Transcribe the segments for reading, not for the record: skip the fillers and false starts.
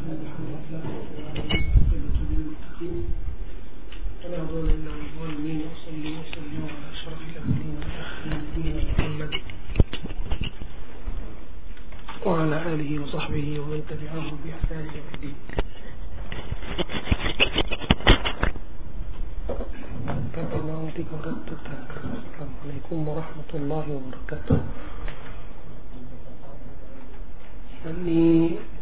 وعلى آله وصحبه ومن تبعه بإحسان إلى الدين. السلام عليكم ورحمة الله وبركاته. วันนี้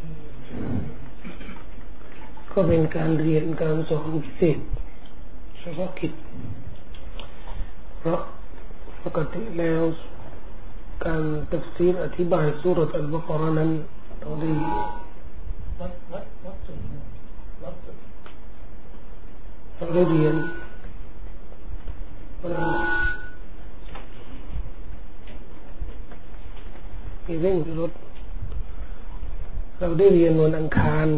ก็เป็นการเรียนการสอนพิเศษเฉพาะกิจเพราะปกติแล้วการตัฟซีรอธิบายซูเราะห์อัลบะเกาะเราะห์นั้นเราได้เรียนมีเรื่องรถเราได้เรียนวันอังคาร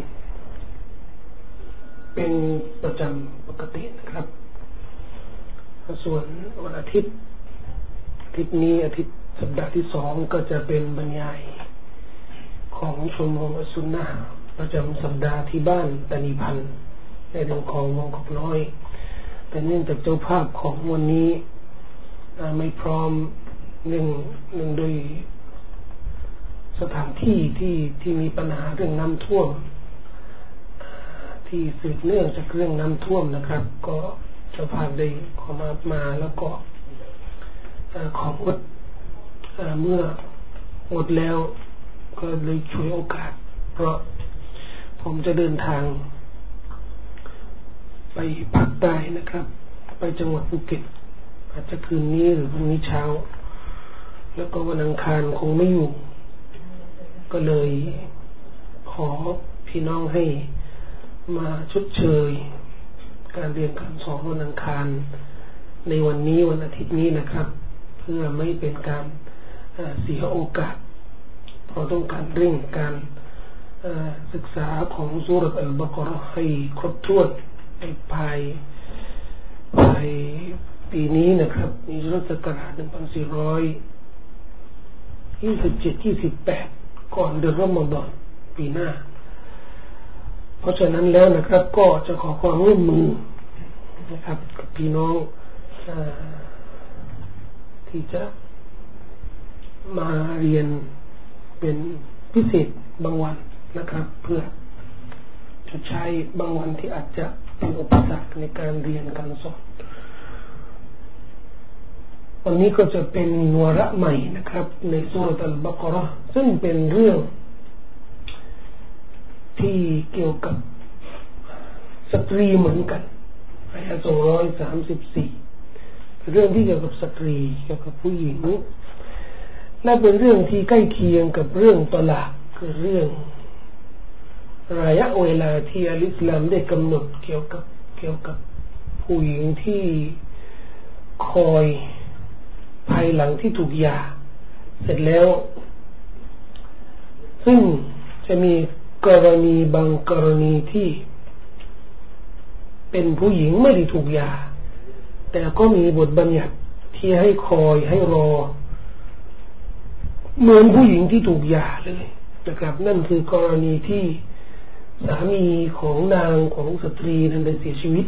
เป็นประจำปกตินะครับส่วนวันอาทิตย์นี้อาทิตย์สัปดาห์ที่2ก็จะเป็นบรรยายของชมรมอัสซุนนะห์ประจำสัปดาห์ที่บ้านตานีพันธ์ในเรื่องของวงกบน้อยแต่เนื่องจากเจ้าภาพของวันนี้ไม่พร้อมหนึ่งโดยสถานที่ที่มีปัญหาเรื่องน้ำท่วมที่สืบเนื่องจากเรื่องน้ำท่วมนะครับก็เจ้าภาพได้ขอมาแล้วก็ของดเมื่อหมดแล้วก็เลยช่วยโอกาสเพราะผมจะเดินทางไปภาคใต้นะครับไปจังหวัดภูเก็ตอาจจะคืนนี้หรือพรุ่งนี้เช้าแล้วก็วันอังคารคงไม่อยู่ก็เลยขอพี่น้องให้มาชดเชยการเรียนการสอนวันอังคารในวันนี้วันอาทิตย์นี้นะครับเพื่อไม่เป็นการเสียโอกาสเพราะต้องการเร่งการศึกษาของซูเราะห์อัลบะเกาะเราะห์ให้ครบถ้วนในภายปีนี้นะครับในรัชกาล1427-28ก่อนเดือนรอมฎอนปีหน้าเพราะฉะนั้นแล้วนะครับก็จะขอความร่วมมือนะครับกับพี่น้องที่จะมาเรียนเป็นพิเศษบางวันนะครับเพื่อจะใช้บางวันที่อาจจะเป็นอุปสรรคในการเรียนการสอนวันนี้ก็จะเป็นวาระใหม่นะครับในซูเราะห์อัลบะเกาะเราะห์ซึ่งเป็นเรื่องที่เกี่ยวกับสตรีเหมือนกันอายะห์234เรื่องที่เกี่ยวกับสตรีเกี่ยวกับผู้หญิงและเป็นเรื่องที่ใกล้เคียงกับเรื่องตอลากคือเรื่องระยะเวลาที่อัลอิสลามได้กำหนดเกี่ยวกับผู้หญิงที่คอยภายหลังที่ถูกหย่าเสร็จแล้วซึ่งจะมีกรณีบางกรณีที่เป็นผู้หญิงไม่ได้ถูกหย่าแต่ก็มีบทบัญญัติที่ให้คอยให้รอเหมือนผู้หญิงที่ถูกหย่าเลยนะครับนั่นคือกรณีที่สามีของนางของสตรีนั้นได้เสียชีวิต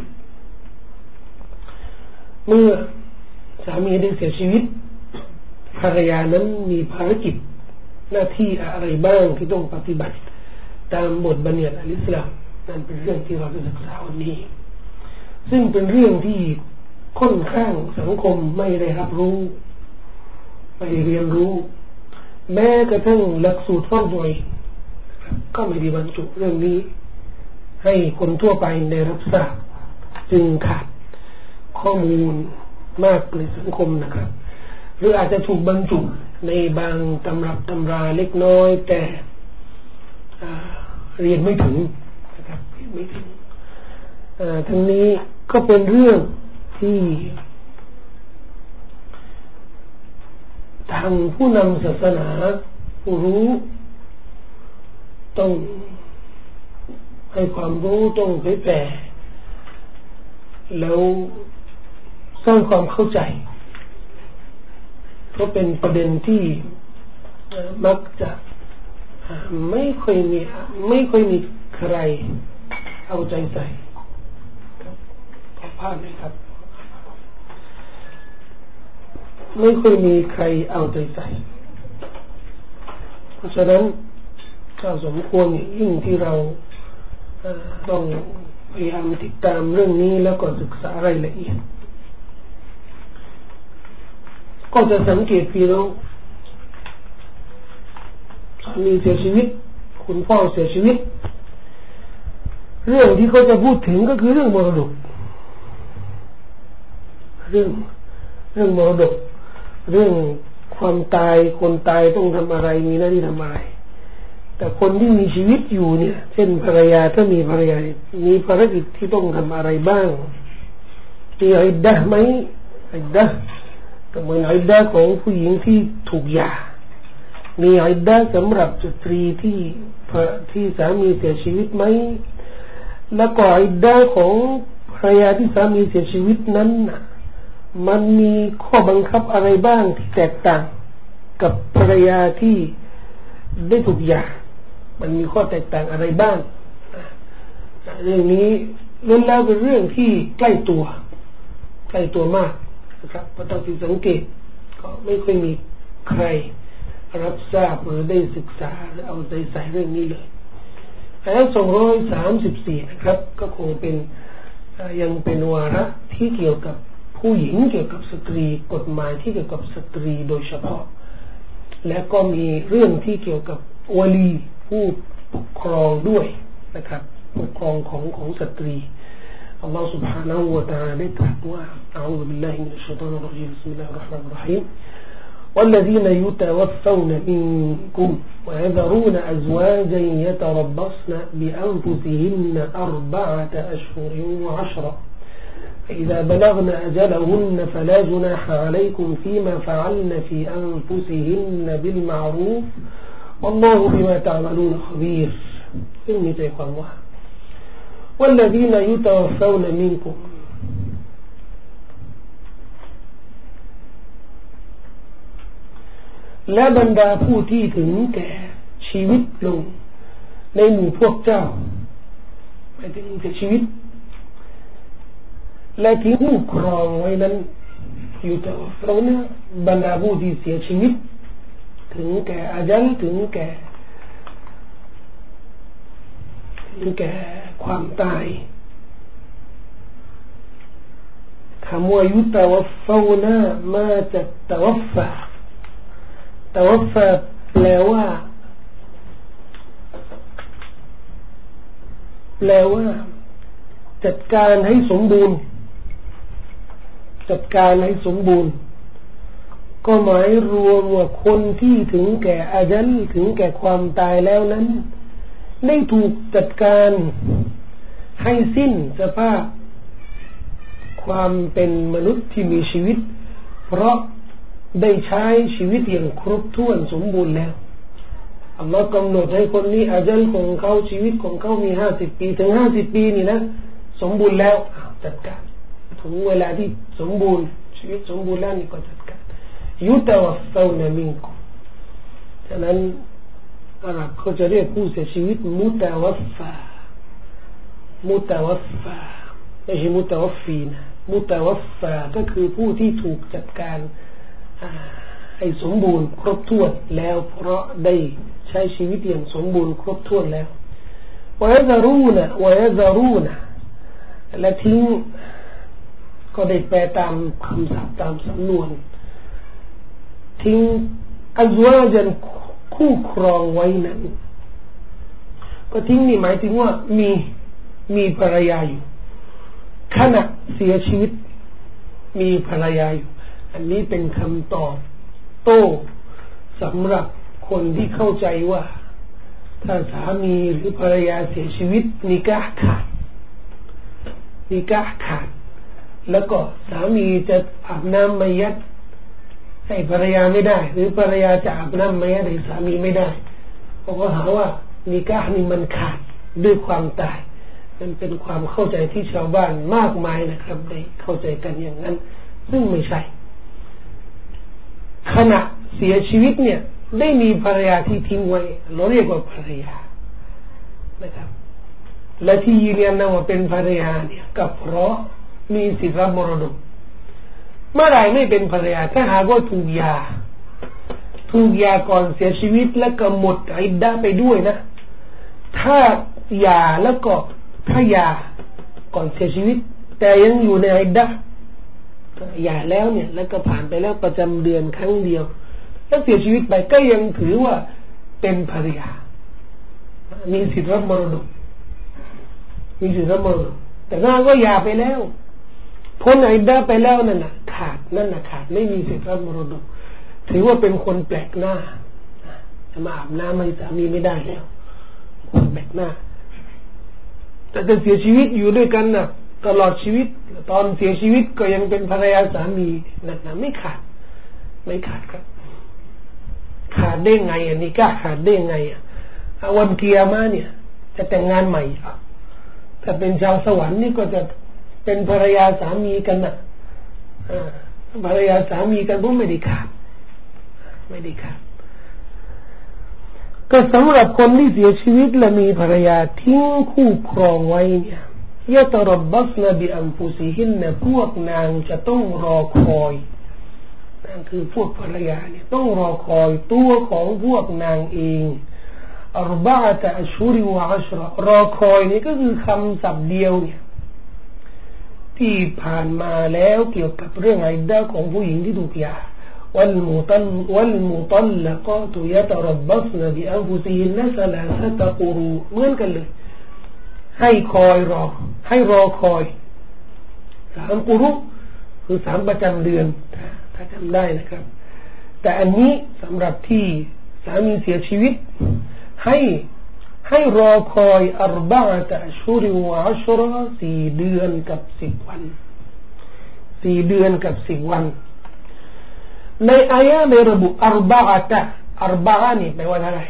เมื่อสามีได้เสียชีวิตภรรยานั้นมีภารกิจหน้าที่อะไรบ้างที่ต้องปฏิบัติตามบทบัญญัติอัลอิสลามนั่นเป็นเรื่องที่เราจะศึกษาวันนี้ซึ่งเป็นเรื่องที่ค่อนข้างสังคมไม่ได้รับรู้ไม่ได้เรียนรู้แม้กระทั่งหลักสูตรฟัรฎ์ก็ไม่ได้บรรจุเรื่องนี้ให้คนทั่วไปได้รับทราบจึงขาดข้อมูลมากในสังคมนะครับหรืออาจจะถูกบรรจุในบางตำรับตำราเล็กน้อยแต่เรียนไม่ถึงนะครับเรียนไม่ถึงทั้งนี้ก็เป็นเรื่องที่ทางผู้นำศาสนาผู้รู้ต้องให้ความรู้ต้องเผยแผ่แล้วสร้างความเข้าใจเพราะเป็นประเด็นที่มักจะไม่ค่อยมีใครเอาใจใส่ขอภาพเลยครับไม่ค่อยมีใครเอาใจใส่เพราะฉะนั้นก็สมควรยิ่งที่เราต้องพยายามติดตามเรื่องนี้แล้วก็ศึกษารายละเอียดก็จะสังเกตพี่น้องสามีเสียชีวิตคุณพ่อเสียชีวิตเรื่องที่เขาจะพูดถึงก็คือเรื่องมรดกเรื่องมรดกเรื่องความตายคนตายต้องทำอะไรมีหน้าที่ทำอะไรแต่คนที่มีชีวิตอยู่เนี่ยเช่นภรรยาถ้ามีภรรยามีภารกิจที่ต้องทำอะไรบ้างมีอิดดะห์ไหมอิดดะห์ก็เหมือนอิดดะห์ของผู้หญิงที่ถูกหย่ามีอิดดะห์สำหรับสตรีที่สามีเสียชีวิตไหมแล้วก็อิดดะห์ของภรรยาที่สามีเสียชีวิตนั้นมันมีข้อบังคับอะไรบ้างที่แตกต่างกับภรรยาที่ได้ถูกหย่ามันมีข้อแตกต่างอะไรบ้างเรื่องนี้ล้วนแล้วเป็นเรื่องที่ใกล้ตัวมากนะครับเพราะต้องสังเกตก็ไม่ค่อยมีใครรับทราบหรือได้ศึกษาหรือเอาใจใส่เรื่องนี้เลยอายะห์234นะครับก็คงเป็นยังเป็นวาระที่เกี่ยวกับผู้หญิงเกี่ยวกับสตรีกฎหมายที่เกี่ยวกับสตรีโดยเฉพาะและก็มีเรื่องที่เกี่ยวกับวาลีผู้ปกครองด้วยนะครับปกครองของสตรีอัลลอฮฺ سبحانه และ تعالى ได้ตรัสว่าอะอูซุบิลลาฮิมินัชชัยฏอนิรเราะญีมบิสมิลลาฮิรเราะห์มานิรเราะฮีมوالذين يتوفون منكم ويذرون أزواجا يتربصن بأنفسهن 4 أشهر وعشرا فإذا بلغن أجلهن فلا جناح عليكم فيما فعلن في أنفسهن بالمعروف والله بما تعملون خبير إني تيقى الله والذين يتوفون منكمและบรรดาผู้ที่ถึงแก่ชีวิตลงในหมู่พวกเจ้าหมายถึงเสียชีวิตและที่ผู้ครองไว้นั้นอยู่แต่เราเนี่ยบรรดาผู้ที่เสียชีวิตถึงแก่อาญัลถึงแก่ความตายคำว่ายุตวัฟฟาวนามาจากตวัฟฟาแปลว่าจัดการให้สมบูรณ์ก็หมายรวมว่าคนที่ถึงแก่อาญัลถึงแก่ความตายแล้วนั้นได้ถูกจัดการให้สิ้นสภาพความเป็นมนุษย์ที่มีชีวิตเพราะได้ใช้ชีวิตอย่างครบถ้วนสมบูรณ์แล้วอัลลอฮ์กำหนดให้คนนี้อาญัลของเขาชีวิตของเขามี50 ปีถึง50 ปีนี่นะสมบูรณ์แล้วจัดการถึงเวลาที่สมบูรณ์ชีวิตสมบูรณ์แล้วนี่ก็จัดการยุตวัฟฟาวนะมินกุมฉะนั้นอาหรับเขาจะเรียกผู้เสียชีวิตมุตวัฟฟาไม่ใช่มุตวัฟฟีนะมุตวัฟฟาก็คือผู้ที่ถูกจัดการให้สมบูรณ์ครบถ้วนแล้วเพราะได้ใช้ชีวิตอย่างสมบูรณ์ครบถ้วนแล้ววะยะซารูนะและทิ้งก็ได้แปลตามคำศัพท์ตามสำนวนทิ้งอัซวาจันคู่ครองไว้นั้นก็ทิ้งนี่หมายถึงว่ามีภรรยาอยู่ขณะเสียชีวิตมีภรรยาอยู่อันนี้เป็นคำตอบโต้สำหรับคนที่เข้าใจว่าถ้าสามีหรือภรรยาเสียชีวิตนิกะห์ขาดแล้วก็สามีจะอาบน้ำมัยยัตให้ภรรยาไม่ได้หรือภรรยาจะอาบน้ำมัยยัตให้สามีไม่ได้เพราะเขาหาว่านิกะห์นี่มันขาดด้วยความตายมันเป็นความเข้าใจที่ชาวบ้านมากมายนะครับได้เข้าใจกันอย่างนั้นซึ่งไม่ใช่ขณะเสียชีวิตเนี่ยได้มีภรรยาที่ทิ้งไว้เราเรียกว่าภรรยานะครับและที่ยืนยันว่าเป็นภรรยาเนี่ยก็เพราะมีสิทธิรับมรดกเมื่อไรไม่เป็นภรรยาถ้าหากว่าถูกหย่าก่อนเสียชีวิตแล้วก็หมดอิดดะห์ไปด้วยนะถ้าหย่าแล้วก็ถ้าหย่าก่อนเสียชีวิตแต่ยังอยู่ในอิดดะห์หย่าแล้วเนี่ยแล้วก็ผ่านไปแล้วประจำเดือนครั้งเดียวแล้วเสียชีวิตไปก็ยังถือว่าเป็นภรรยามีสิทธิรับมรดกแต่ถ้าก็หย่าไปแล้วพ้นอิดดะห์ไปแล้วนั่นน่ะขาดไม่มีสิทธิรับมรดกถือว่าเป็นคนแปลกหน้าจะมาอาบน้ำให้สามีไม่ได้แล้วคนแปลกหน้าแต่จะเสียชีวิตอยู่ด้วยกันน่ะตลอดชีวิตตอนเสียชีวิตก็ยังเป็นภรรยาสามีนั่นน่ะไม่ขาดครับขาดได้ไงอันนี้ก็ขาดได้ไงวันกิยามะห์เนี่ยจะแต่งงานใหม่ถ้าเป็นชาวสวรรค์นี่ก็จะเป็นภรรยาสามีกันน่ะภรรยาสามีกันเพราะไม่ได้ขาดก็สำหรับคนที่เสียชีวิตและมีภรรยาทิ้งคู่ครองไว้เนี่ยยะตรับบสนะบิอันฟุซิฮินนะพวกนางจะต้องรอคอยนั่นคือพวกภรรยาเนี่ยต้องรอคอยตัวของพวกนางเองอัรบะอะตะอัชฮุรวะอัชเราะห์รอคอยนี่ก็คือคำศัพท์เดียวเนี่ยที่ผ่านมาแล้วเกี่ยวกับเรื่องอิดดะห์ของผู้หญิงที่ถูกหย่าوالمطلقات يتربصن بأنفسهن ثلاثة قروء เหมือนกันเลยให้รอคอย3กุรุคือ3ประจำเดือนถ้าจำได้นะครับแต่อันนี้สำหรับที่สามีเสียชีวิตให้รอคอยอัรบะอะตะอัชฮุรวะอัชเราะห์4เดือนกับ10วันในอายะห์ในระบุอัรบะอะนี่แปลว่าอะไร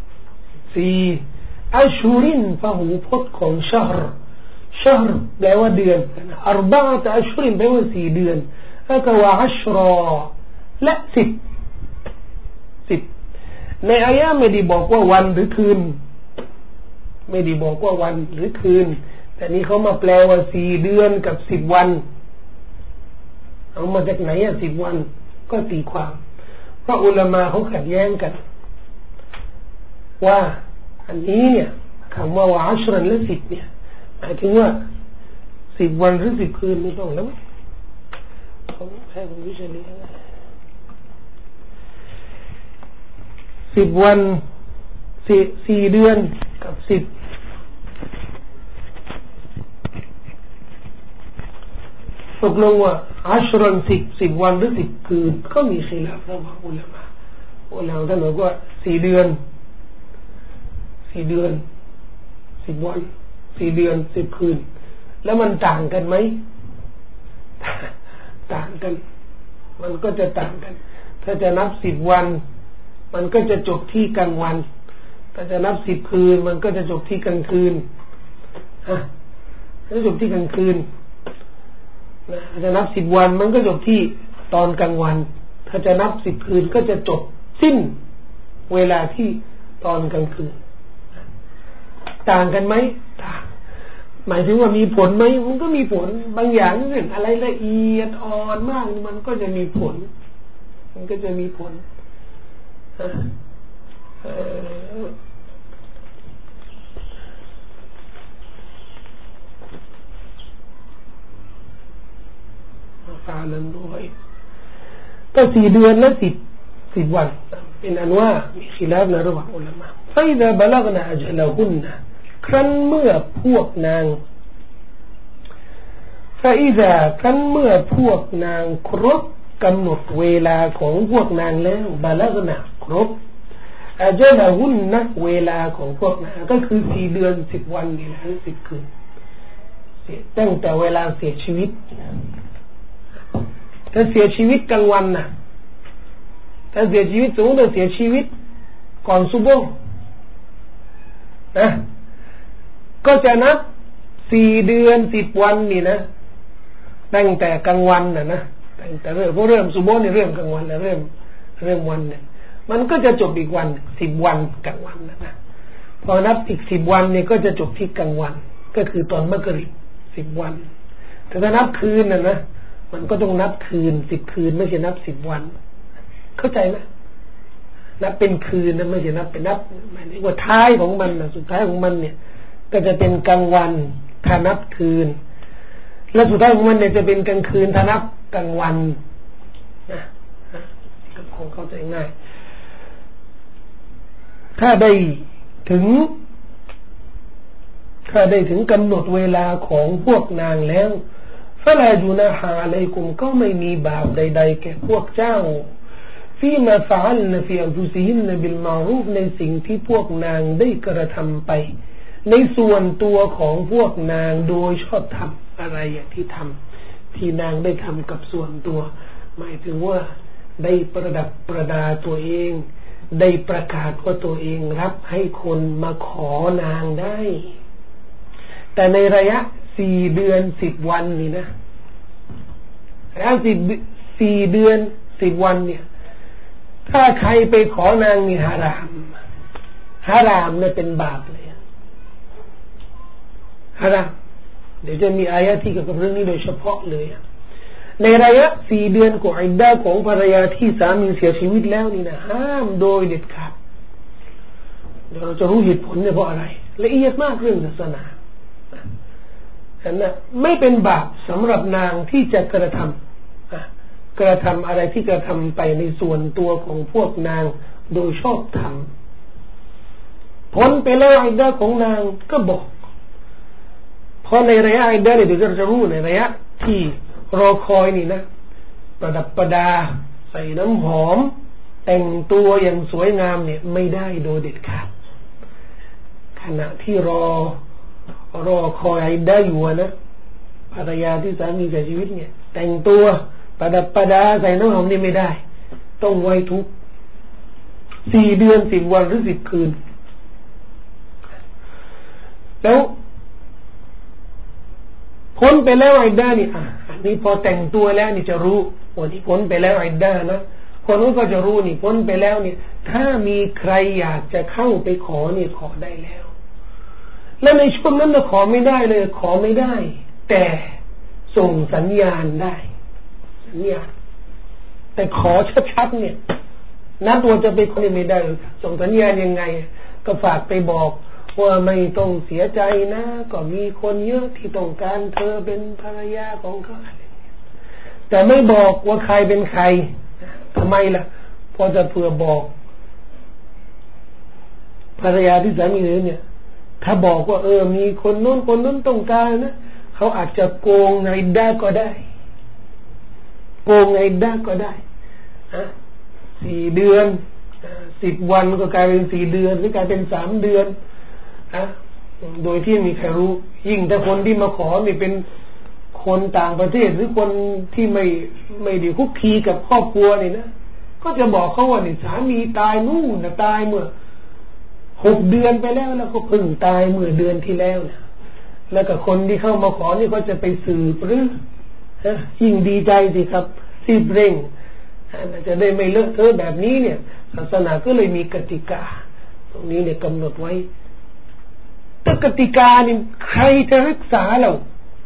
4อัชฮุรินพหูพจน์ของชะฮรแปลว่าเดือนอัรบะอะตะอัชฮุรินแปลว่า4เดือนแล้วก็วะอัชเราะห์และ10ในอายะห์ไม่ได้บอกว่าวันหรือคืนแต่นี่เขามาแปลว่า4เดือนกับ10วันเอามาจากไหน10วันก็ตีความเพราะอุลามะเขาขัดแย้งกันว่าอันนี้เนี่ยคำว่าวะอัชรันและ10เนี่ยหมายถึงว่า10วันหรือ10คืนไม่ต้องแล้วผมให้ผมวิจารณ์10วัน4เดือนกับ10ตกลงว่าอัชรัน10วันหรือ10คืนก็มีkhiลาฟระหว่างอุลามะท่านบอกว่า4เดือน10วัน4เดือน10คืนแล้วมันต่างกันไหมต่างกันมันก็จะต่างกันถ้าจะนับ10วันมันก็จะจบที่กลางวันถ้าจะนับ10คืนมันก็จะจบที่กลางคืนจะจบที่กลางคืนถ้าจะนับ10วันมันก็จบที่ตอนกลางวันถ้าจะนับ10คืนก็จะจบสิ้นเวลาที่ตอนกลางคืนต่างกันไหมต่างหมายถึงว่ามีผลไหมมันก็มีผลบางอย่างเรื่องอะไรละเอียดอ่อนมากมันก็จะมีผลฟาลันด้วยก็4เดือนและ10วันเป็นอันว่ามีkhiลาฟในระหว่างอุลามะفإذا بلغنا أجلهن ครั้นเมื่อพวกนางفإذا ครั้นเมื่อพวกนางครบกำหนดเวลาของพวกนางแล้วبلغناครบأجلهنเวลาของพวกนางก็คือ4เดือน10วันนี่แหละ10คืนตั้งแต่เวลาเสียชีวิตถ้าเสียชีวิตกลางวันน่ะถ้าเสียชีวิตสมมติว่าเสียชีวิตก่อนซุบฮ์นะก็จะนับ4เดือน10วันนี่นะตั้งแต่กลางวันนะตั้งแต่เริ่มซุบฮ์นี่เริ่มกลางวันแล้วเริ่มวันเนี่ยมันก็จะจบอีกวัน10วันกลางวันนะพอนับอีก10วันนี่ก็จะจบที่กลางวันก็คือตอนมักริบ10 วันแต่ถ้านับคืนนะมันก็ต้องนับคืน10 คืนไม่ใช่นับ10 วันเข้าใจไหมนับเป็นคืนนะไม่ใช่นับเป็นนับหมายถึงว่าท้ายของมันนะสุดท้ายของมันเนี่ยก็จะเป็นกลางวันถ้านับคืนและสุดท้ายของมันเนี่ยจะเป็นกลางคืนถ้านับกลางวันนะก็คงเข้าใจง่ายถ้าได้ถึงกำหนดเวลาของพวกนางแล้วฟะลาจุนาฮะอะลัยกุมก็ไม่มีบาปใดๆแก่พวกเจ้าฟีมาฟะอัลนะฟีอันฟุซิฮินนะบิลมารูฟในสิ่งที่พวกนางได้กระทำไปในส่วนตัวของพวกนางโดยชอบธรรมอะไรอย่างที่ทำที่นางได้ทำกับส่วนตัวหมายถึงว่าได้ประดับประดาตัวเองได้ประกาศว่าตัวเองรับให้คนมาขอนางได้แต่ในระยะ4 เดือน10 วันนี่นะระยะ4 เดือน10 วันเนี่ยถ้าใครไปขอนางนี่ฮารามเนี่ยเป็นบาปเลยฮารามเดี๋ยวจะมีอายะที่เกี่ยวกับเรื่องนี้โดยเฉพาะเลยในระยะ4 เดือนของอิดดะห์ของภรรยาที่สามีเสียชีวิตแล้วนี่นะห้ามโดยเด็ดขาดเดี๋ยวเราจะรู้เหตุผลเนี่ยเพราะอะไรละเอียดมากเรื่องศาสนาฉะนั้นไม่เป็นบาปสำหรับนางที่จะกระทำอะไรที่กระทำไปในส่วนตัวของพวกนางโดยชอบธรรมพ้นไปแล้วอิดดะห์ของนางก็บอกเพราะในระยะอิดดะห์เนี่ยเดี๋ยวเราจะรู้ในระยะที่รอคอยนี่นะประดับประดาใส่น้ำหอมแต่งตัวอย่างสวยงามเนี่ยไม่ได้โดยเด็ดขาดขณะที่รอคอยอิดดะห์อยู่นะภรรยาที่สามีเสียชีวิตเนี่ยแต่งตัวประดับประดาใส่น้ำหอมนี่ไม่ได้ต้องไว้ทุก4 เดือน10 วันหรือ10 คืนแล้วพ้นไปแล้วอิดดะห์นี่อันนี้พอแต่งตัวแล้วนี่จะรู้ว่าที่พ้นไปแล้วอิดดะห์นะคนนู้นก็จะรู้นี่พ้นไปแล้วนี่ถ้ามีใครอยากจะเข้าไปขอนี่ขอได้แล้วแล้วในช่วงนั้นเราขอไม่ได้เลยขอไม่ได้แต่ส่งสัญญาณได้สัญญาณแต่ขอชัดๆเนี่ยนัดว่าจะไปขอไม่ได้ส่งสัญญาณยังไงก็ฝากไปบอกว่าไม่ต้องเสียใจนะก็มีคนเยอะที่ต้องการเธอเป็นภรรยาของเขาแต่ไม่บอกว่าใครเป็นใครทำไมล่ะพอจะเผื่อบอกภรรยาที่สามีเนี่ยถ้าบอกว่ามีคนโน้นต้องการนะเขาอาจจะโกงอิดดะห์ก็ได้โกงอิดดะห์ก็ได้4 เดือน10 วันก็กลายเป็น4 เดือนหรือกลายเป็น3 เดือนโดยที่มีใครรู้ยิ่งถ้าคนที่มาขอนี่เป็นคนต่างประเทศหรือคนที่ไม่ได้คุกคีกับครอบครัวนี่นะก็จะบอกเขาว่านี่สามีตายนู่นตายเมื่อ6 เดือนไปแล้วก็เพิ่งตายเมื่อเดือนที่แล้วนะแล้วก็คนที่เข้ามาขอนี่ก็จะไปสืบหรือยิ่งดีใจสิครับรีบเร่งจะได้ไม่เลอะเทอะแบบนี้เนี่ยศาสนาก็เลยมีกติกาตรงนี้เนี่ยกำหนดไว้แต่กติกานี่ใครจะรักษาเรา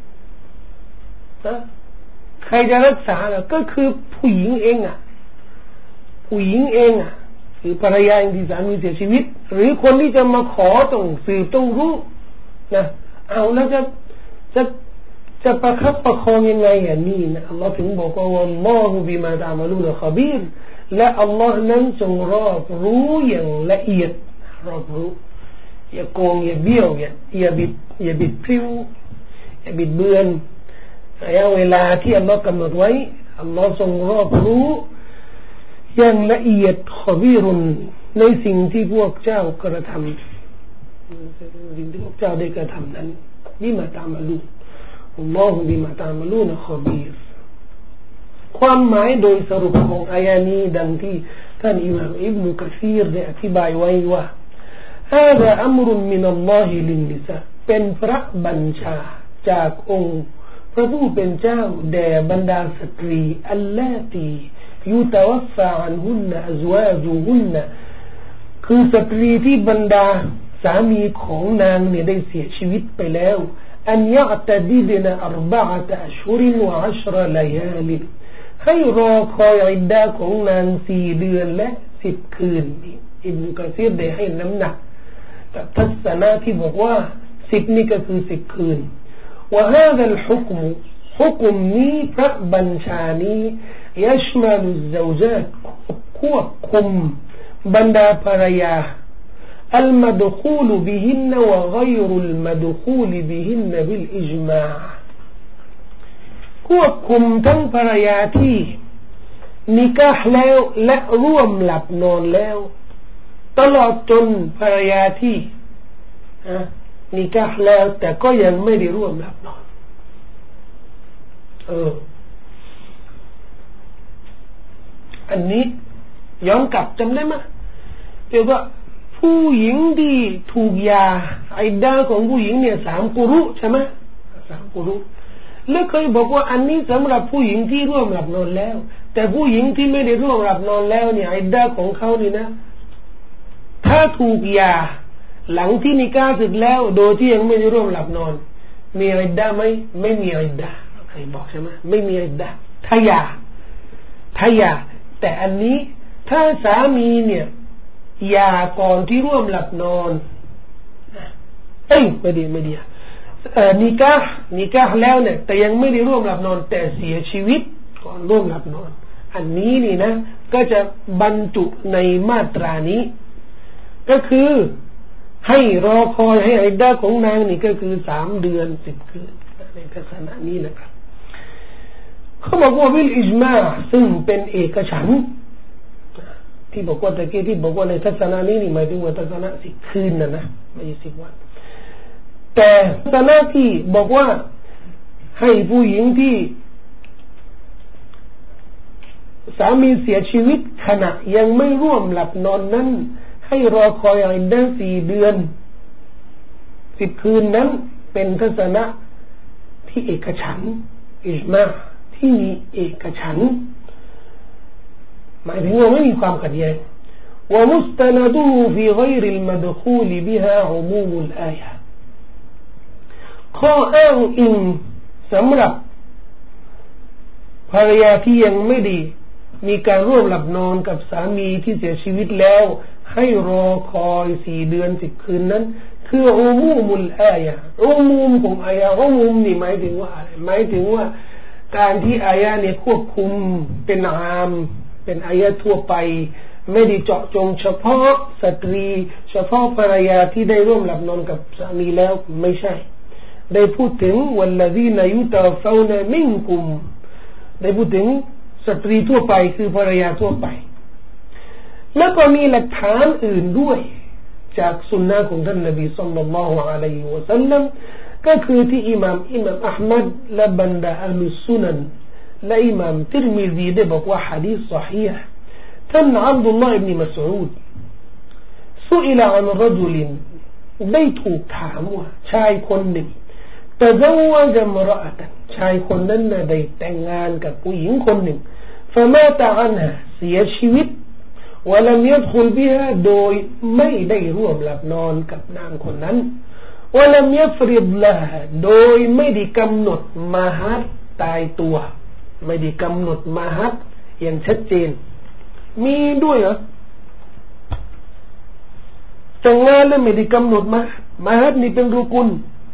ใครจะรักษาเราก็คือผู้หญิงเองผู้หญิงเองคือภรรยาที่สามีเสียชีวิตหรือคนที่จะมาขอต้องสืบต้องรู้นะเอาแล้วจะประคับประคองยังไงนี่นะอัลลอฮ์ถึงบอกว่าวัลลอฮุบิมาตะอ์มะลูนขบีรและอัลลอฮ์นั้นทรงรอบรู้อย่างละเอียดรอบรู้อย่าโกงอย่าเบี้ยวอย่าบิดพริ้วอย่าบิดเบือนระยะเวลาที่อัลลอฮ์กำหนดไว้อัลลอฮ์ทรงรอบรู้อย่างละเอียดขบีรุนในสิ่งที่พวกเจ้ากระทำสิ่งที่พวกเจ้าได้กระทำนั้นบิมาตะอ์มะลูนอัลลอฮฺบิมาตะอ์มะลูนขบีรความหมายโดยสรุปของอายะนี้ดังที่ท่านอิหม่ามอิบนุกะซีรได้อธิบายไว้ว่าهذا أمر من الله للنساء เป็นพระบัญชาจากองค์พระผู้เป็นเจ้าแด่บรรดาสตรีอัลลาตียุตวัฟฟาอันหุนนะอัซวาจุหุนนะคือสตรีที่บรรดาสามีของนางเนี่ยได้เสียชีวิตไปแล้วอันยะตะดิดนะ4 อัชฮุรวะ10 ลัยาลิให้รอคอยอิดดะห์ของนาง4 เดือนและ10 คืนอิบนุกะซีรได้ให้น้ำหนักกับทัศนะที่บอกว่า10นี่ก็คือ10 คืนว่าهذا الحكم حكمนี้พระบัญชานี้ يشمل الزوجات ควบคุมบรรดาภรรยา المدخول بهن وغير المدخول بهن بالإجماع ควบคุมทั้งภรรยาที่นิกาห์แล้วและร่วมหลับนอนแล้วตลอดจนภรรยาที่นิกาห์แล้วแต่ก็ยังไม่ได้ร่วมหลับนอนอันนี้ย้อนกลับจำได้ไหมเกี่ยวกับผู้หญิงที่ถูกยาอิดดะห์ของผู้หญิงเนี่ย3 กุรุใช่ไหม3 กุรุแล้วเคยบอกว่าอันนี้สำหรับผู้หญิงที่ร่วมหลับนอนแล้วแต่ผู้หญิงที่ไม่ได้ร่วมหลับนอนแล้วเนี่ยอิดดะห์ของเขานี่นะถ้าถูกยาหลังที่นิกาห์เสร็จแล้วโดยที่ยังไม่ได้ร่วมหลับนอนมีอิดดะห์ไหมไม่มีอิดดะห์ใครบอกใช่ไหมไม่มีอิดดะห์ถ้ายาแต่อันนี้ถ้าสามีเนี่ยยาก่อนที่ร่วมหลับนอนไม่ดีนิกาห์แล้วเนี่ยแต่ยังไม่ได้ร่วมหลับนอนแต่เสียชีวิตก่อนร่วมหลับนอนอันนี้นี่นะก็จะบรรจุในมาตรานี้ก็คือให้รอคอยให้อิดดะห์ของนางนี่ก็คือ3 เดือน10 คืนในทัศนะนี้นะครับเขาบอกว่าบิลอิจมาซึ่งเป็นเอกฉันท์ที่บอกว่าตะกี้ที่บอกว่าในทัศนะนี้นี่หมายถึงว่าทัศนะ10 คืนนะไม่ใช่10 วันแต่ทัศนะที่บอกว่าให้ผู้หญิงที่สามีเสียชีวิตขณะยังไม่ร่วมหลับนอนนั้นให้รอคอยอิดดะห์4 เดือน10 คืนนั้นเป็นทัศนะที่เอกฉันท์อิจมาที่มีเอกฉันท์หมายถึงว่าไม่มีความขัดแย้งว่ามุสตนดุฟีฆอยริลมัดคูลบิฮาอุมูมุลอายะข้ออ้างอิงสำหรับภรรยาที่ยังไม่ได้มีการร่วมหลับนอนกับสามีที่เสียชีวิตแล้วให้รอคอย4 เดือน10 คืนนั้นคืออุมูมุลอายะอุมูมของอายะอุมูมนี่หมายถึงว่าอะไรหมายถึงว่าการที่อายะเนี่ยควบคุมเป็นอามเป็นอายะทั่วไปไม่ได้เจาะจงเฉพาะสตรีเฉพาะภรรยาที่ได้ร่วมหลับนอนกับสามีแล้วไม่ใช่ได้พูดถึงวัลลซีนยุตวฟาวนะมินกุมได้พูดถึงสตรีทั่วไปคือภรรยาทั่วไปแล้วก็มีหลักฐานอื่นด้วยจากสุนนะของท่านนบีศ็อลลัลลอฮุอะลัยฮิวะซัลลัมก็คือที่อิหม่ามอะห์มัดและบรรดาอัลซุนันและอิหม่ามติรมิซีได้บอกว่าหะดีษศอฮีห์ท่านอับดุลลอฮ์อิบนุมัสอูดسئل عن رجل ได้ถูกถามว่าชายคนหนึ่งتزوج امرأة ชายคนนั้นน่ะได้แต่งงานกับผู้หญิงคนหนึ่ง فمات عنها เสียชีวิต ولم يدخل بها โดยไม่ได้ร่วมหลับนอนกับนางคนนั้น ولم يفرض لها โดยไม่ได้กำหนดมหัรตายตัวไม่ได้กำหนดมหัรอย่างชัดเจนมีด้วยเหรอแต่งงานแล้วไม่ได้กำหนดมหัรนี่เป็นรุกุน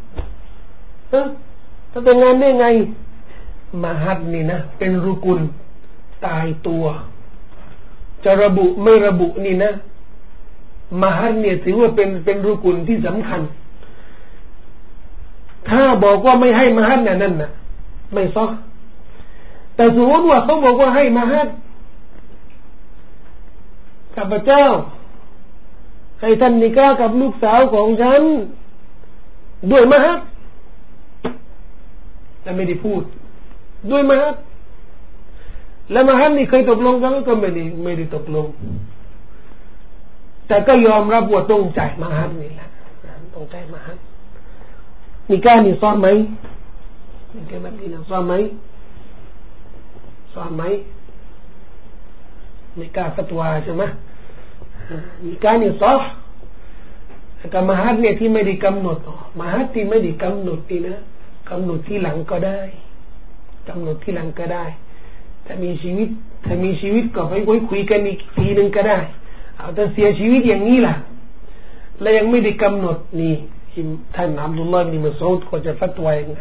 ถ้าแต่งงานได้ไงมหัรนี่นะเป็นรุกุนตายตัวจะระบุไม่ระบุนี่นะมหัรเนี่ยถือว่าเป็นรุกุนที่สำคัญถ้าบอกว่าไม่ให้มหัรนั่นน่ะไม่ซอแต่สมมติว่าเขาบอกว่าให้มหัรข้าพเจ้าให้ท่านนิกากับลูกสาวของฉันด้วยมหัรแต่ไม่ได้พูดด้วยมหัรแล้วมหัรนี่เคยตกลงกันก็ไม่ได้ตกลงแต่ก็ยอมรับว่าต้องจ่ายมหัรนี่แหละต้องจ่ายมหัรนิกานี่ซ้อมไหมนิกาแบบนี้นะซ้อมไหมนิกาฟัตวาใช่ไหมนิกานี่ซ้อกับมหัดเนี่ยที่ไม่ได้กำหนดมหัดที่ไม่ได้กำหนดนี่นะกำหนดที่หลังก็ได้กำหนดที่หลังก็ได้ถ้ามีชีวิตก็ไปคุยกันอีกทีนึงก็ได้เอาแต่เสียชีวิตอย่างนี้ล่ะและยังไม่ได้กำหนดนี่ท่านอับดุลลอฮ์บินมัสอูดก็จะฟัตวายังไง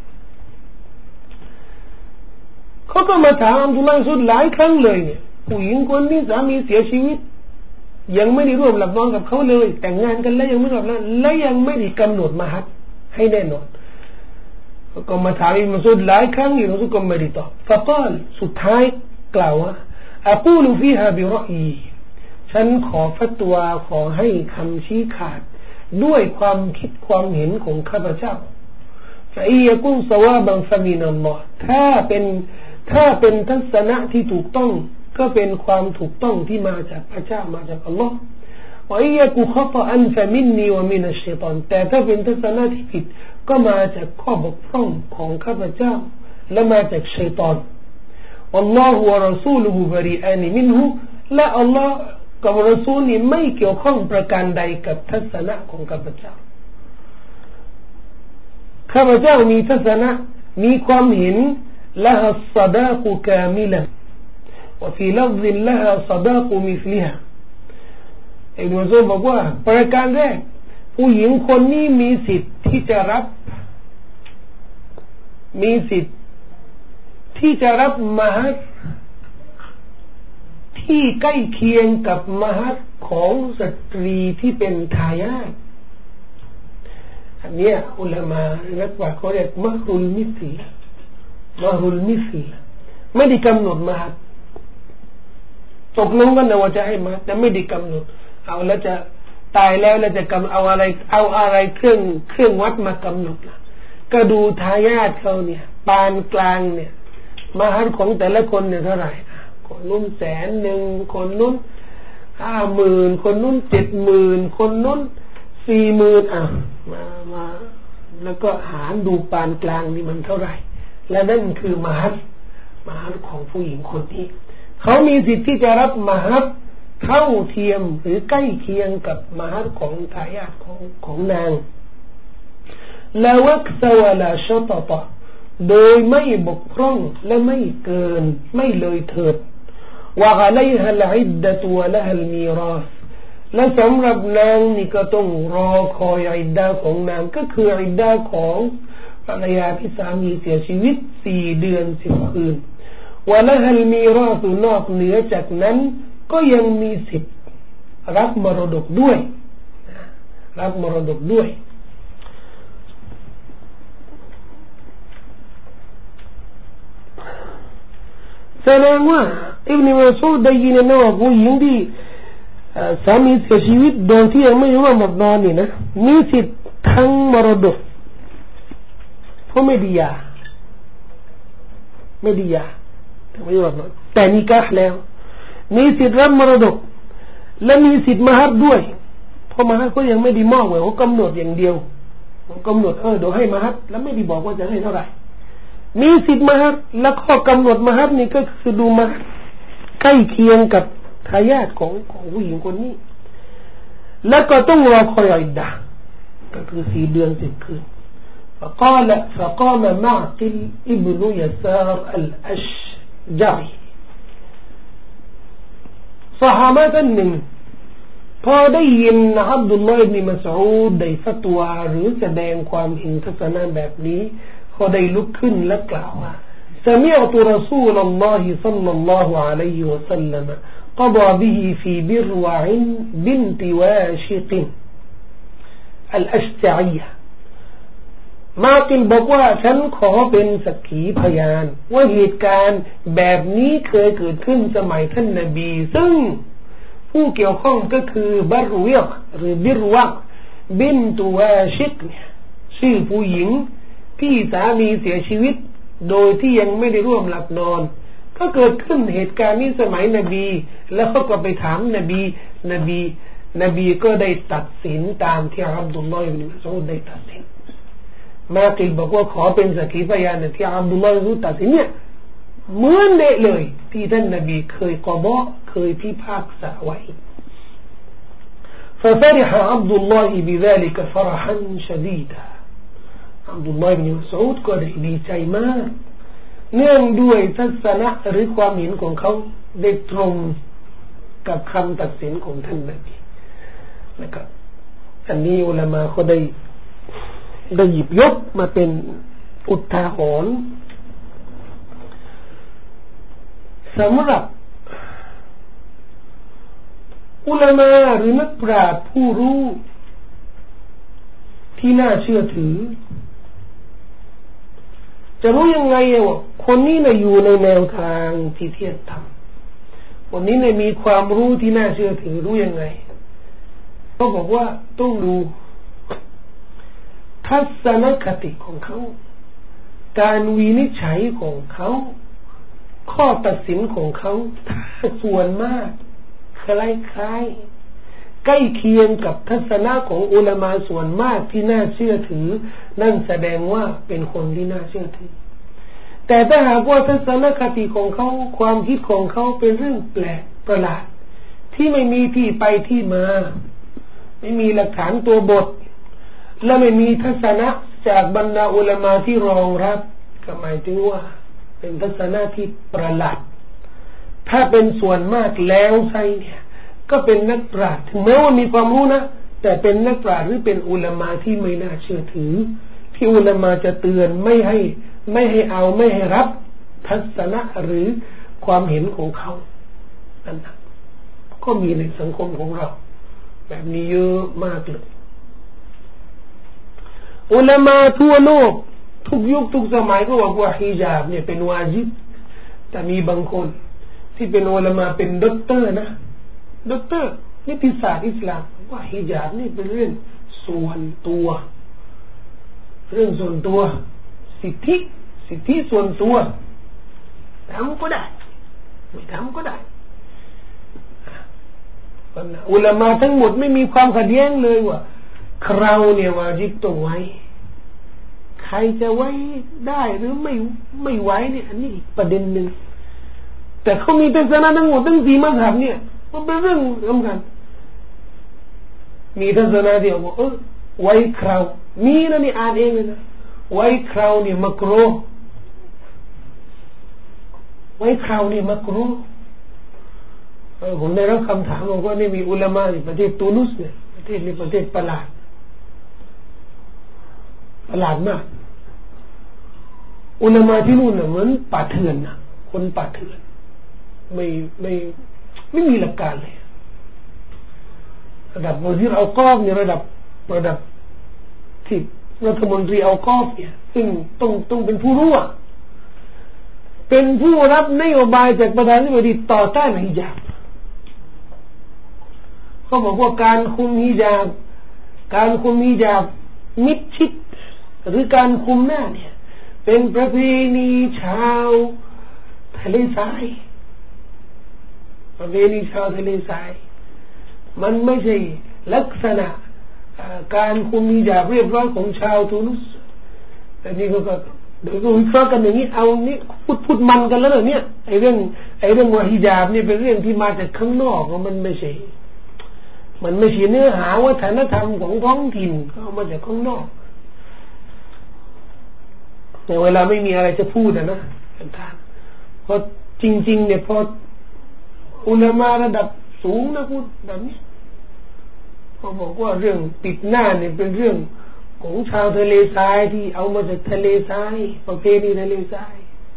เขาก็มาถามอับดุลลอฮ์บินมัสอูดหลายครั้งเลยเนี่ยผู้หญิงคนนี้สามีเสียชีวิตยังไม่ได้ร่วมหลับนอนกับเขาเลยแต่งงานกันแล้วยังไม่หลับนอนและยังไม่ได้กำหนดมหัดให้แน่นอนก็มาถามอิบนุมัสอูดหลายครั้งอิบนุมัสอูดก็ไม่ได้ตอบฟะกาลสุดท้ายกล่าวว่าอะกูลุฟีฮาบิรออีฉันขอฟัตวาขอให้คำชี้ขาดด้วยความคิดความเห็นของข้าพเจ้าฟะอียะกุนซะวาบันฟะมินัลลอฮ์ถ้าเป็นทัศนะที่ถูกต้องก็เป็นความถูกต้องที่มาจากพระเจ้ามาจากอัลลอฮ์วะอียะกุขะตะอันฟะมินนีวะมินัชชัยฏอนแต่ถ้าเป็นทัศนะที่ผิดก็มาจากข้อบกพร่องของข้าพเจ้าและมาจากชัยฏอนวัลลอฮุวะรอซูลุฮุบะรีอานิมินฮุและอัลลอฮ์กับรอซูลนี่ไม่เกี่ยวข้องประการใดกับทัศนะของข้าพเจ้าข้าพเจ้ามีทัศนะมีความเห็นละฮัสซะดากุกามิละوفي لفظ لها صداق مثلها อิบนุมัสอูดบอกว่าประการแรกผู้หญิงคนนี้มีสิทธิ์ที่จะรับมหัดที่ใกล้เคียงกับมหัดของสตรีที่เป็นทายาทอันนี้อุลามะนักปราชญ์เขาเรียกมะฮรุลมิสลไม่ได้กำหนดมหัดตกลงกันนะว่าจะให้มาแต่ไม่ได้กำหนดเอาแล้วจะตายแล้วจะกำเอาอะไรเครื่องวัดมากำหนดล่ะก็ดูทายาทเขาเนี่ยปานกลางเนี่ยมหัศของแต่ละคนเนี่ยเท่าไหร่คนนู้น100,000คนนู้น50,000คนนู้น70,000คนนู้น40,000มาแล้วก็หารดูปานกลางนี่มันเท่าไหร่และนั่นคือมหัศของผู้หญิงคนนี้เขามีสิทธิ์ที่จะรับมหัศเท่าเทียมหรือใกล้เคียงกับมหัศของทายาทของนางลาวักซะวะลาชะตะตะโดยไม่บกพร่องและไม่เกินไม่เลยเถิดวะอะลัยฮะลอิดดะตุวะละฮัลมีราสและสำหรับนางนี่ก็ต้องรอคอยอิดดะห์ของนางก็คืออิดดะห์ของภรรยาที่สามีเสียชีวิต4 เดือน10 คืนวะละฮัลมีราสนอกเหนือจากนั้นก็ยังมีสิทธิ์รับมรดกด้วยแสดงว่าอิบนุมัสอูดได้ยินนะว่าผู้หญิงที่สามีเสียชีวิตโดยที่ยังไม่รู้ว่าหมดนอนนี่นะมีสิทธิ์ทั้งมรดกเพราะไม่ดียาไม่รู้ว่าแต่นิกาห์แล้วมีสิทธิ์รับมรดกและมีสิทธิ์มหัศด้วยเพราะมหัศก็ยังไม่ได้มอบไว้เขากำหนดอย่างเดียวกำหนดเดี๋ยวให้มหัศแล้วไม่ได้บอกว่าจะให้เท่าไหร่มีสิทธิ์มหัศและข้อกำหนดมหัศนี่ก็คือดูมหัศใกล้เคียงกับทายาทของผู้หญิงคนนี้แล้วก็ต้องรอคอยอิดดะห์ก็คือ4 เดือน10 คืนفقام معقل ابن يسار الأشجعي ซอฮาบะห์ท่านหนึ่งพอได้ยินอับดุลลอฮ์อิบนุมัสอูดได้ฟัตวาหรือแสดงความเห็นทัศนะแบบนี้เขาได้ลุกขึ้นและกล่าวว่า سمعت رسول الله صلى الله عليه وسلم قضى به في بروع بنت واشق الأشجعية มากินบอกว่าฉันขอเป็นสักขีพยานว่าเหตุการณ์แบบนี้เคยเกิดขึ้นสมัยท่านนบีซึ่งผู้เกี่ยวข้องก็คือบารวิยหรือบิรวะบินตุวาชิกเนี่ยชื่อผู้หญิงที่สามีเสียชีวิตโดยที่ยังไม่ได้ร่วมหลับนอนก็เกิดขึ้นเหตุการณ์นี้สมัยนบีแล้วเขาก็ไปถามนบีก็ได้ตัดสินตามที่อับดุลลอฮ์อิบนุมัสอูดได้ตัดสินมากิบอกว่าขอเป็นสักขีพยานที่อับดุลลอฮ์รู้ตัดสินเนี่ยเหมือนเดะเลยที่ท่านนบีเคยกอฎอเคยพิพากษาไว้ ففرح عبد الله بذلك فرحا شديدا อับดุลลอฮ์ บิน มัสอูดก็ได้ดีใจมากเนื่องด้วยทัศนะหรือความเห็นของเขาได้ตรงกับคำตัดสินของท่านนบีนะครับอันนี้อุลามะเขาได้หยิบยกมาเป็นอุทาหรณ์สำหรับอุลามะหรือนักปราชญ์ผู้รู้ที่น่าเชื่อถือจะรู้ยังไงว่าคนนี้น่ะอยู่ในแนวทางที่เที่ยงธรรมคนนี้น่ะมีความรู้ที่น่าเชื่อถือรู้ยังไงก็บอกว่าต้องดูทัศนคติของเขาการวินิจฉัยของเขาข้อตัดสินของเขาถ้าส่วนมากคล้ายๆใกล้เคียงกับทัศนะของอุลามะส่วนมากที่น่าเชื่อถือนั่นแสดงว่าเป็นคนที่น่าเชื่อถือแต่ถ้าหากว่าทัศนคติของเขาความคิดของเขาเป็นเรื่องแปลกประหลาดที่ไม่มีที่ไปที่มาไม่มีหลักฐานตัวบทและไม่มีทัศนะจากบรรดาอุลามะที่รองรับก็หมายถึงว่าเป็นทัศนะที่ประหลาดถ้าเป็นส่วนมากแล้วใช่เนี่ยก็เป็นนักปราชญ์ถึงแม้ว่ามีความรู้นะแต่เป็นนักปราชญ์หรือเป็นอุลามะที่ไม่น่าเชื่อถือที่อุลามะจะเตือนไม่ให้เอาไม่ให้รับทัศนะหรือความเห็นของเขานั่นนะก็มีในสังคมของเราแบบนี้เยอะมากเลยอุลามะทั่วโลกทุกยุคทุกสมัยก็บอกว่าฮิญาบเนี่ยเป็นวาญิบแต่มีบางคนที่เป็นอุลามะเป็นด็อกเตอร์นะด็อกเตอร์นิติศาสตร์อิสลามว่าฮิญาบนี่เป็นเรื่องส่วนตัวเรื่องส่วนตัวสิทธิส่วนตัวทำก็ได้ไม่ทำก็ได้อุลามะทั้งหมดไม่มีความขัดแย้งเลยว่าเราเนี่ยวาญิบต้องไว้ใครจะไว้ได้หรือไม่ไว้เนี่ยอันนี้อีกประเด็นหนึ่งแต่เขามีทัศนะทั้งหมดทั้งสี่มัซฮับเนี่ยมันเป็นเรื่องสำคัญมีทัศนะเดียวว่าไว้คราวมีนะนี่อ่านเองเลยนะไว้คราวเนี่ยมักรูฮ์ไว้คราวเนี่ยมักรูฮ์ผมได้รับคำถามว่านี่มีอุลามะในประเทศตูนิสเนี่ยประเทศนี้ประเทศประหลาดมากอุลามะที่นู่นน่ะเหมือนป่าเถื่อนนะคนป่าเถื่อนไม่มีหลักการเลยระดับวาซีรอัลกอฟเนี่ยระดับที่รัฐมนตรีอัลกอฟเนี่ยซึ่งต้องเป็นผู้รู้เป็นผู้รับนโยบายจากประธานาธิบดีต่อต้านฮิญาบเขาบอกว่าการคุมฮิญาบมิดชิดหรือการคุมหน้าเนี่ยเป็นประเพณีชาวทะเลทรายประเพณีชาวทะเลทรายมันไม่ใช่ลักษณะการคุมฮิญาบเรียบร้อยของชาวตูนิสแต่นี่ก็โดยวิเคราะห์กันอย่างนี้เอานี่พูดมันกันแล้วเนี่ยไอ้เรื่องว่าฮิญาบนี่เป็นเรื่องที่มาจากข้างนอกมันไม่ใช่เนื้อหาวัฒนธรรมของท้องถิ่นก็เอามาจากข้างนอกแต่เวลาไม่มีอะไรจะพูดนะท่านเพราะจริงๆเนี่ยพออุลามะระดับสูงนะพูดแบบนี้เขาบอกว่าเรื่องปิดหน้าเนี่ยเป็นเรื่องของชาวทะเลทรายที่เอามาจากทะเลทรายประเพณีทะเลทราย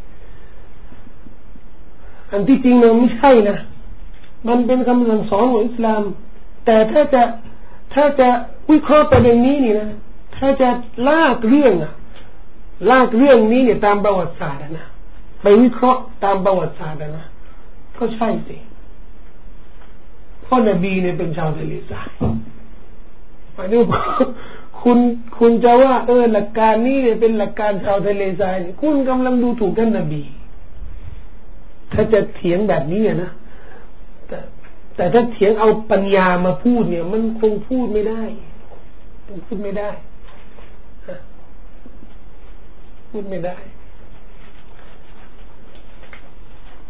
อันที่จริงมันไม่ใช่นะมันเป็นคำสั่งสอนของอิสลามแต่ถ้าจะวิเคราะห์ประเด็นนี้นี่นะถ้าจะลากเรื่องนี้เนี่ยตามประวัติศาสตร์นะไปวิเคราะห์ตามประวัติศาสตร์นะก็ใช่สิเพราะนบีเนี่ยเป็นชาวทะเลทรายหมายถึงคุณจะว่าหลักการนี้เนี่ยเป็นหลักการชาวทะเลทรายคุณกำลังดูถูกท่านนบีถ้าจะเถียงแบบนี้นะแต่ถ้าเถียงเอาปัญญามาพูดเนี่ยมันคงพูดไม่ได้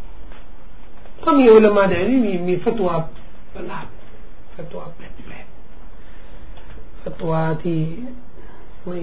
ก็มีอุลามะที่มีฟัตวาประหลาดฟัตวาแปลกตัวที่ไม่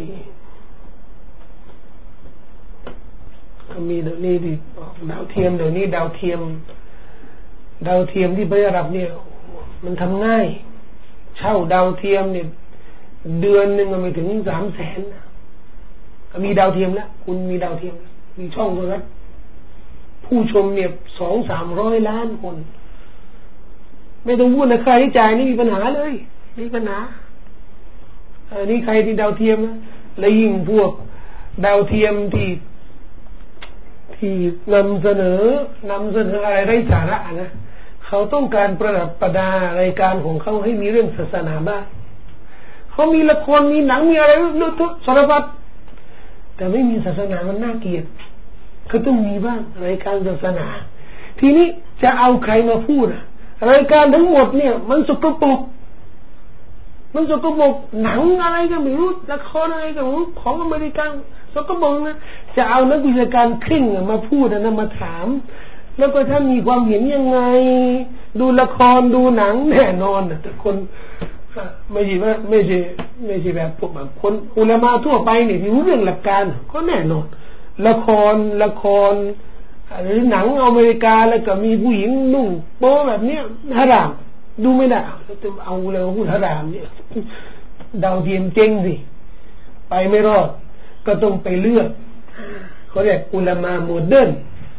ก็มีเดี๋ยวนี้ที่ดาวเทียมเดี๋ยวนี้ดาวเทียมที่ประเทศอาหรับเนี่ยมันทำง่ายเช่าดาวเทียมเนี่ยเดือนนึงมันไม่ถึง300,000มีดาวเทียมแล้วคุณมีดาวเทียมมีช่องโทรทัศน์ผู้ชมเนี่ย200-300 ล้านคนไม่ต้องพูดนะค่าใช้จ่ายนี่มีปัญหาเลยมีปัญหานี่ใครที่ดาวเทียมนะและยิ่งพวกดาวเทียมที่นำเสนออะไรไร้สาระนะเขาต้องการประดับประดารายการของเขาให้มีเรื่องศาสนาบ้างเขามีละครมีหนังมีอะไรเรื่องทุกสารพัดแต่ไม่มีศาสนามันน่าเกลียดเขาต้องมีบ้างรายการศาสนาทีนี้จะเอาใครมาพูดรายการทั้งหมดเนี่ยมันสกปรกหนังอะไรก็ไม่รู้ละครอะไรก็ไม่รู้ของอเมริกันสกปรกนะจะเอานักวิชาการคริ่งมาพูดนะมาถามแล้วก็ท่านมีความเห็นยังไงดูละครดูหนังแน่นอนแต่คนไม่ใช่แบบพวกแบบคนอุลามะทั่วไปเนี่ยที่รู้เรื่องหลักการก็แน่นอนละครหรือหนังอเมริกาแล้วก็มีผู้หญิงนุ่งโป๊แบบเนี้ยฮารามดูไม่ได้จะเอาเลยพูดฮารามเนี่ยดาวเทียมเจ๊งสิไปไม่รอดก็ต้องไปเลือกเขาเรียกอุลามะโมเดิร์น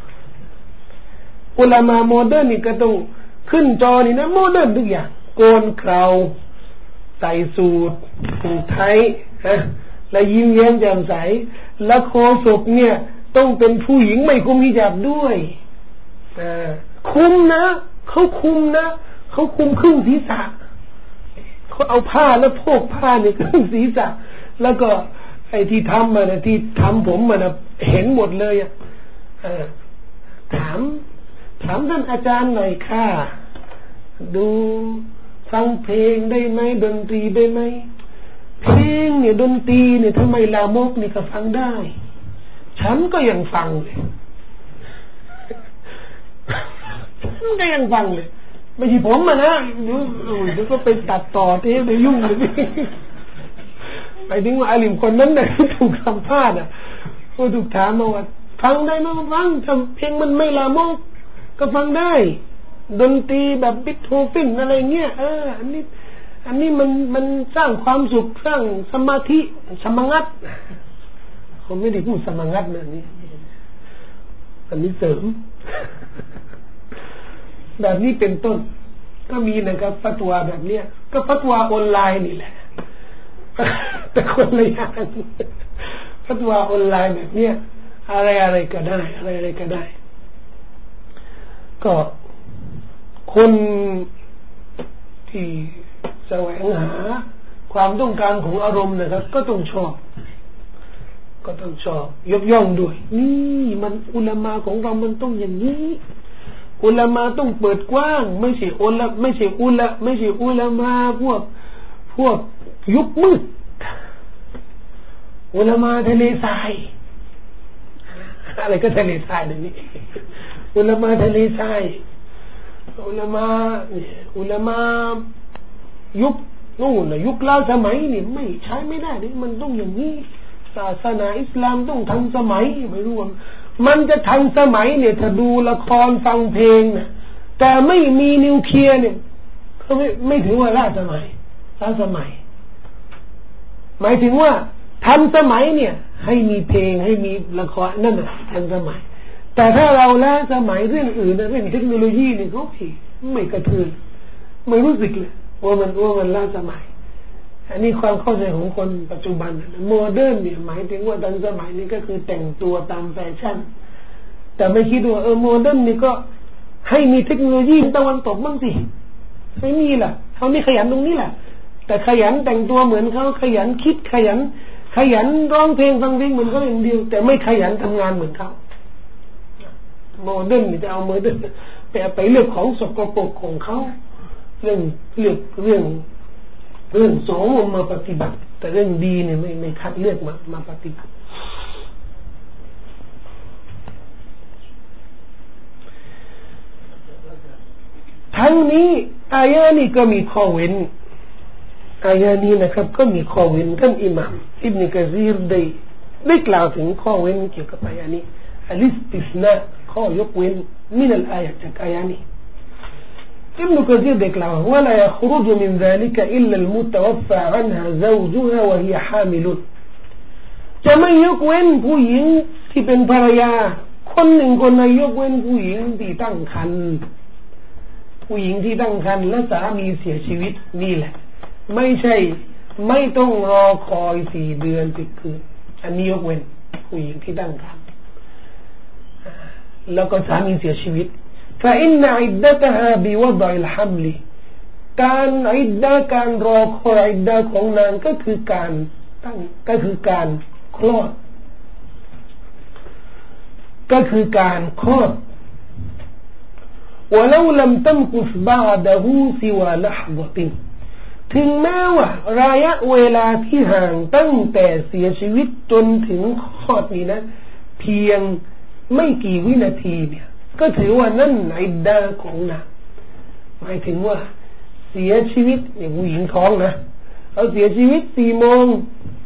นี่ก็ต้องขึ้นจอนี่นะโมเดิร์นทุกอย่างโกนเคราใส่สูทผูกไทยและยิ้มแย้มแจ่มใสและโฆษกเนี่ยต้องเป็นผู้หญิงไม่คุมฮิญาบด้วยคุมนะเขาคุมครึ่งศีรษะเขาเอาผ้าแล้วโพกผ้าเนี่ยครึ่งศีรษะแล้วก็ไอ้ที่ทำที่ทำผมเห็นหมดเลยถามท่านอาจารย์หน่อยค่ะดูฟังเพลงได้ไหมดนตรีได้ไหมเพลงเนี่ยดนตรีเนี่ยทำไมลามกนี่ก็ฟังได้ฉันก็ยังฟังเลยไม่ใช่ผมนะเดี๋ยวก็ไปตัดต่อเทปไปยุ่งเลยไปถึงว่าอาลิมคนนั้นน่ะถูกสัมภาษณ์ก็ถูกถามมาว่าฟังได้ไหมฟังทำเพลงมันไม่ลามกก็ฟังได้ดนตรีแบบบิทโธเฟนอะไรเงี้ยอันนี้มันสร้างความสุขสร้างสมาธิสมางัดเขาไม่ได้พูดสมางัดนะนี่อันนี้เสริมแบบนี้เป็นต้นก็มีนะครับฟัตวาแบบเนี้ยก็ฟัตวาออนไลน์นี่แหละแต่คนละอย่างฟัตวาออนไลน์แบบเนี้ยอะไรก็ได้อะไรก็ได้ก็คนที่แสวงหาความต้องการของอารมณ์นะครับก็ต้องชอบยกย่องด้วยนี่มันอุลามะของเรามันต้องอย่างนี้อุลามะต้องเปิดกว้างไม่ใช่อุลามะพวกยุคมืดอุลามะทะเลทรายอะไรก็ทะเลทรายเดี๋ยวนี้อุลามะทะเลทรายอุลามะยุคนู่นยุคล้าสมัยนี่ไม่ใช้ไม่ได้นี่มันต้องอย่างนี้ศาสนาอิสลามต้องทันสมัยไม่รู้ว่ามันจะทันสมัยเนี่ยถ้าดูละครฟังเพลงนะแต่ไม่มีนิวเคลียร์เนี่ยเขาไม่ถือว่าล้าสมัยหมายถึงว่าทันสมัยเนี่ยให้มีเพลงให้มีละครนั่นน่ะทันสมัยแต่ถ้าเราล้าสมัยเรื่องอื่นเรื่องเทคโนโลยีนี่เขาไม่กระเทือนไม่รู้สึกเลยว่ามันล้าสมัยอันนี้ความเข้าใจของคนปัจจุบันโมเดิร์นเนี่ยหมายถึงว่าทันสมัยนี่ก็คือแต่งตัวตามแฟชั่นแต่ไม่คิดว่าโมเดิร์นนี่ก็ให้มีเทคโนโลยีตะวันตกบ้างสิไม่มีล่ะเขานี่ขยันตรงนี้แหละแต่ขยันแต่งตัวเหมือนเขาขยันคิดขยันร้องเพลงฟังเพลงเหมือนเขาอย่างเดียวแต่ไม่ขยันทำงานเหมือนเขาโมเดิร์นนี่จะเอาโมเดิร์นไปเลือกของสกปรกของเขาเรื่องสองมาปฏิบัติแต่เรื่องดีเนี่ยไม่คัดเลือกมาปฏิบัติทั้งนี้อายะนี้ก็มีข้อเว้นอายะนี้นะครับก็มีข้อเว้นกันอิหม่ามอิบนุกะซีรได้กล่าวถึงข้อเว้นเกี่ยวกับอายะนี้อัลิสติสนาข้อยกเว้นมินัลอายะจากอายะนี้อิบนุกะซีรได้กล่าวว่าลายัครุจมินซาลิกะอิลลัลมุตะวัฟฟะอันฮาซาวจุฮาวะฮิยะฮามิลุนจะไม่ยกเว้นผู้หญิงที่เป็นภรรยาคนหนึ่งคนใดยกเว้นผู้หญิงที่ตั้งครรภ์ผู้หญิงที่ตั้งครรภ์และสามีเสียชีวิตนี่แหละไม่ใช่ไม่ต้องรอคอย4 เดือน10 คืนอันนี้ยกเว้นผู้หญิงที่ตั้งครรภ์แล้วก็สามีเสียชีวิตفإن عدتها بوضع الحمل การอิดดะการรอคอยอิดดะของนางก็คือการตั้งก็คือการคลอดก็คือการคลอด ولو لم تمكث بعده سوى لحظة ถึงแม้ว่าระยะเวลาที่ห่างตั้งแต่เสียชีวิตจนถึงคลอดนี้นะเพียงไม่กี่วินาทีเนี่ยก็ถือว่านั่นอิดดะของนางหมายถึงว่าเสียชีวิตเนี่ยผู้หญิงท้องนะเอาเสียชีวิต4 โมง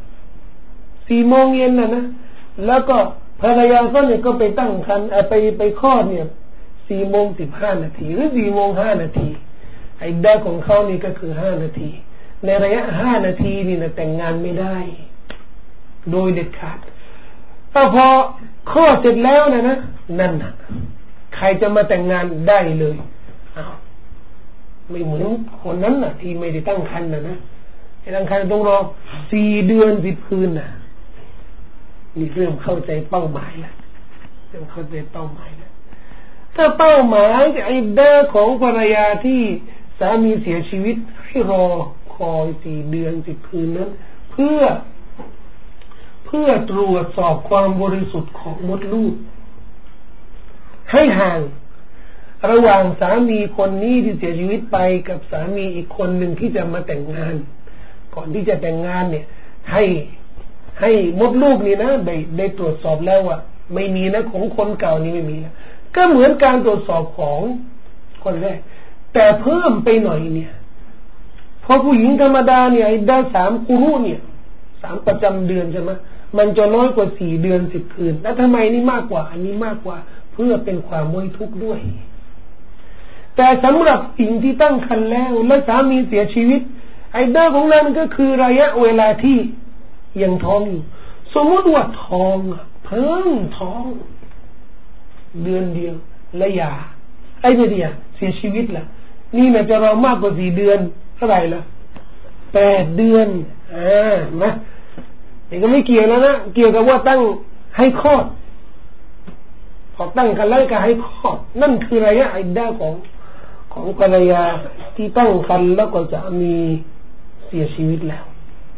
เย็นนะแล้วก็ภรรยาก็เนี่ยก็ไปตั้งครรภ์ไปคลอดเนี่ย4 โมง 15 นาทีหรือ4 โมง 5 นาทีอิดดะของเขานี่ก็คือ5 นาทีในระยะ5 นาทีนี่นะแต่งงานไม่ได้โดยเด็ดขาดถ้าพอคลอดเสร็จแล้วนะนั่นนะใครจะมาแต่งงานได้เลยไม่เหมือนคนนั้นน่ะที่ไม่ได้ตั้งครรภ์นะที่ตั้งครรภ์ต้องรอ4 เดือน 10 คืนน่ะนี่เริ่มเข้าใจเป้าหมายแล้วเริ่มเข้าใจเป้าหมายแล้วถ้าเป้าหมายอิดดะของภรรยาที่สามีเสียชีวิตให้รอคอย4 เดือน 10 คืนนั้นเพื่อตรวจสอบความบริสุทธิ์ของมดลูกให้ห่างระหว่างสามีคนนี้ที่เสียชีวิตไปกับสามีอีกคนหนึ่งที่จะมาแต่งงานก่อนที่จะแต่งงานเนี่ยให้มดลูกนี่นะได้ตรวจสอบแล้วว่าไม่มีนะของคนเก่านี่ไม่มีแล้วก็เหมือนการตรวจสอบของคนแรกแต่เพิ่มไปหน่อยเนี่ยพอผู้หญิงธรรมดาเนี่ยได้3 กุรุเนี่ย3 ประจำเดือนใช่ไหมมันจะน้อยกว่า4 เดือน 10 คืนแล้วทำไมนี่มากกว่าอันนี้มากกว่าเพื่อเป็นความไว้ทุกข์ด้วยแต่สำหรับหญิงที่ตั้งครรภ์แล้วและสามีเสียชีวิตอิดดะของนางก็คือระยะเวลาที่ยังท้องอยู่สมมติว่าท้องเพิ่งท้องเดือนเดียวและหย่าไม่ดีเสียชีวิตล่ะนี่น่ะจะรอมากกว่า4 เดือนเท่าไหร่ล่ะ8 เดือนนะนี่ก็ไม่เกี่ยวแล้วนะเกี่ยวกับว่าตั้งให้คลอดพอตั้งกันแล้วก็ให้คลอดนั่นคือระยะอิดดะของภรรยาที่ตั้งครรภ์แล้วก็จะมีเสียชีวิตแล้ว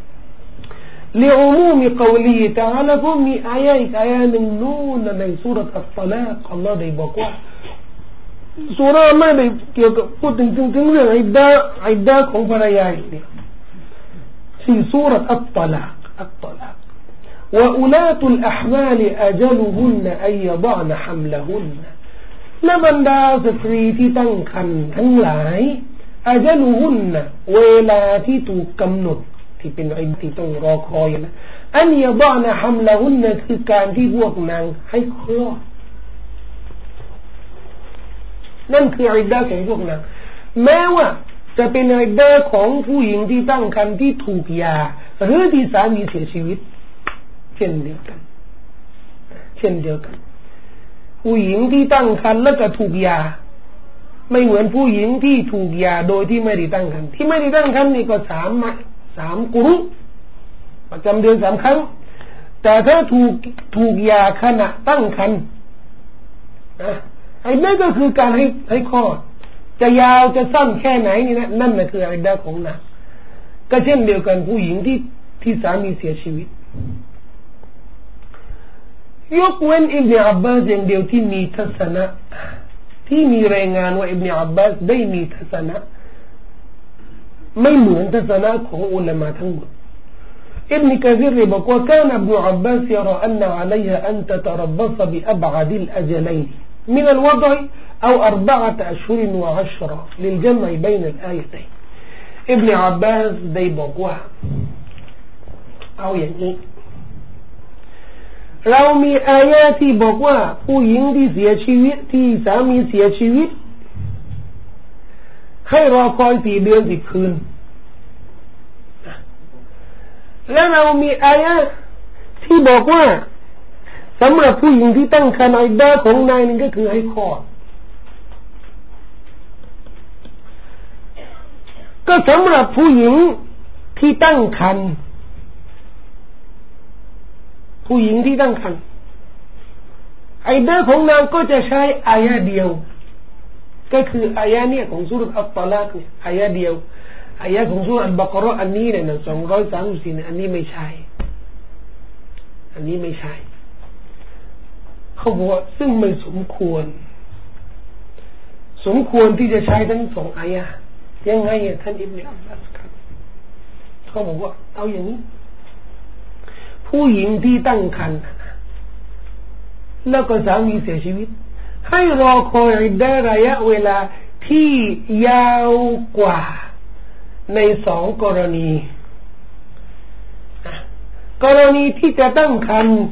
لعموم قوله تعالى พวกมีอายะหนึ่งนู่นในซูเราะห์อัตตะลาก์อัลเลาะห์ได้บอกว่าซูเราะห์ไม่ได้เกี่ยวกับพูดถึงเรื่องอิดดะของภรรยาเนี่ยที่ซูเราะห์อัตตะลาก์وأولاة الأحمال أجلهن أن يضعن حملهن และบรรดาสตรีที่ตั้งครรภ์ทั้งหลายอาจลุหุนนะเวลาที่ถูกกำหนดที่เป็นอิดดะที่ต้องรอคอยนะอันยะฎอนะฮัมละหุนนะคือการที่พวกนางให้คลอดนั่นคืออิดดะของพวกนางแม้ว่าจะเป็นอิดดะของผู้หญิงที่ตั้งครรภ์ที่ถูกหย่าหรือที่สามีเสียชีวิตเช่นเดียวกันผู้หญิงที่ตั้งครรภ์แล้วก็ถูกหย่าไม่เหมือนผู้หญิงที่ถูกหย่าโดยที่ไม่ได้ตั้งครรภ์ที่ไม่ได้ตั้งครรภ์นี่ก็3 กุรุประจำเดือน3 ครั้งแต่ถ้าถูกหย่าขณะตั้งครรภ์ไอ้นั่นก็คือการให้คลอดจะยาวจะสั้นแค่ไหนนี่นะนั่นน่ะคืออิดดะของนางก็เช่นเดียวกันผู้หญิงที่สามีเสียชีวิตยกเว้นอิบนุอับบาสอย่างเดียวที่มีทัศนะที่มีรายงานว่าอิบนุอับบาสได้มีทัศนะไม่เหมือนทัศนะของอุลามะทั้งหมดอิบนุกะซีรบอกว่าكان ابن عباس يرى أن عليها أن تتربص بأبعد الأجلين من الوضع أو 4 أشهر و10 للجمع بين الآيتين อิบนุอับบาสได้บอกว่าเอาอย่างนี้เรามีอายะห์ที่บอกว่าผู้หญิงที่เสียชีวิตที่สามีเสียชีวิตให้รอคอย4 เดือน 10 คืนและเรามีอายะห์ที่บอกว่าสำหรับผู้หญิงที่ตั้งครรภ์อิดดะห์ของนายนั่นก็คือให้คลอดก็สำหรับผู้หญิงที่ตั้งครรภ์ผู้หญิงที่ตั้งครรภ์อิดดะห์ของนางก็จะใช้อายะห์เดียวก็คืออายะห์เนี่ยของซูเราะห์อัตตลากเนี่ยอายะห์เดียวอายะห์ของซูเราะห์อัลบะเกาะเราะห์อันนี้เนี่ย234เนี่ยอันนี้ไม่ใช่อันนี้ไม่ใช่เขาบอกว่าซึ่งไม่สมควรที่จะใช้ทั้ง2อายะห์ยังไงท่านอิบนุอับบาสครับเขาบอกว่าเอาอย่างนี้ผู้หญิงที่ตั้งครรภ์แล้วก็สามีเสียชีวิตให้รอคอยอิดดะห์ระยะเวลาที่ยาวกว่าใน2 กรณีที่จะตั้งครรภ์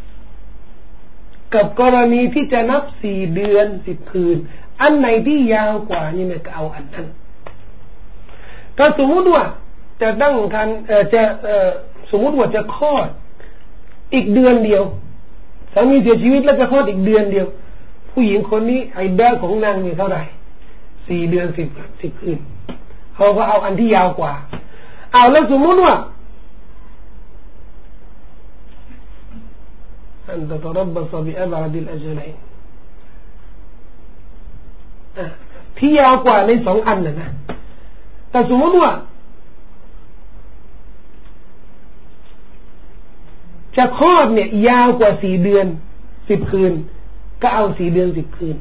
กับกรณีที่จะนับ4 เดือน 10 คืนอันไหนที่ยาวกว่านี่เนี่ยก็เอาอันนั้นถ้าสมมุติว่าจะตั้งครรภ์สมมุติว่าจะคลอดอีกเดือนเดียวสามีเสียชีวิตแล้วจะคลอดอีกเดือนเดียวผู้หญิงคนนี้อิดดะห์ของนางมีเท่าไหร่4 เดือน 10 คืนเขาก็เอาอันที่ยาวกว่าเอาแล้วสมมุติว่าأن تتربص بأبعد الأجلين ที่ยาวกว่าใน2 อันนะแต่สมมติว่าจะคลอดเนี่ยยาวกว่า4 เดือน 10 คืนก็เอา4 เดือน 10 คืน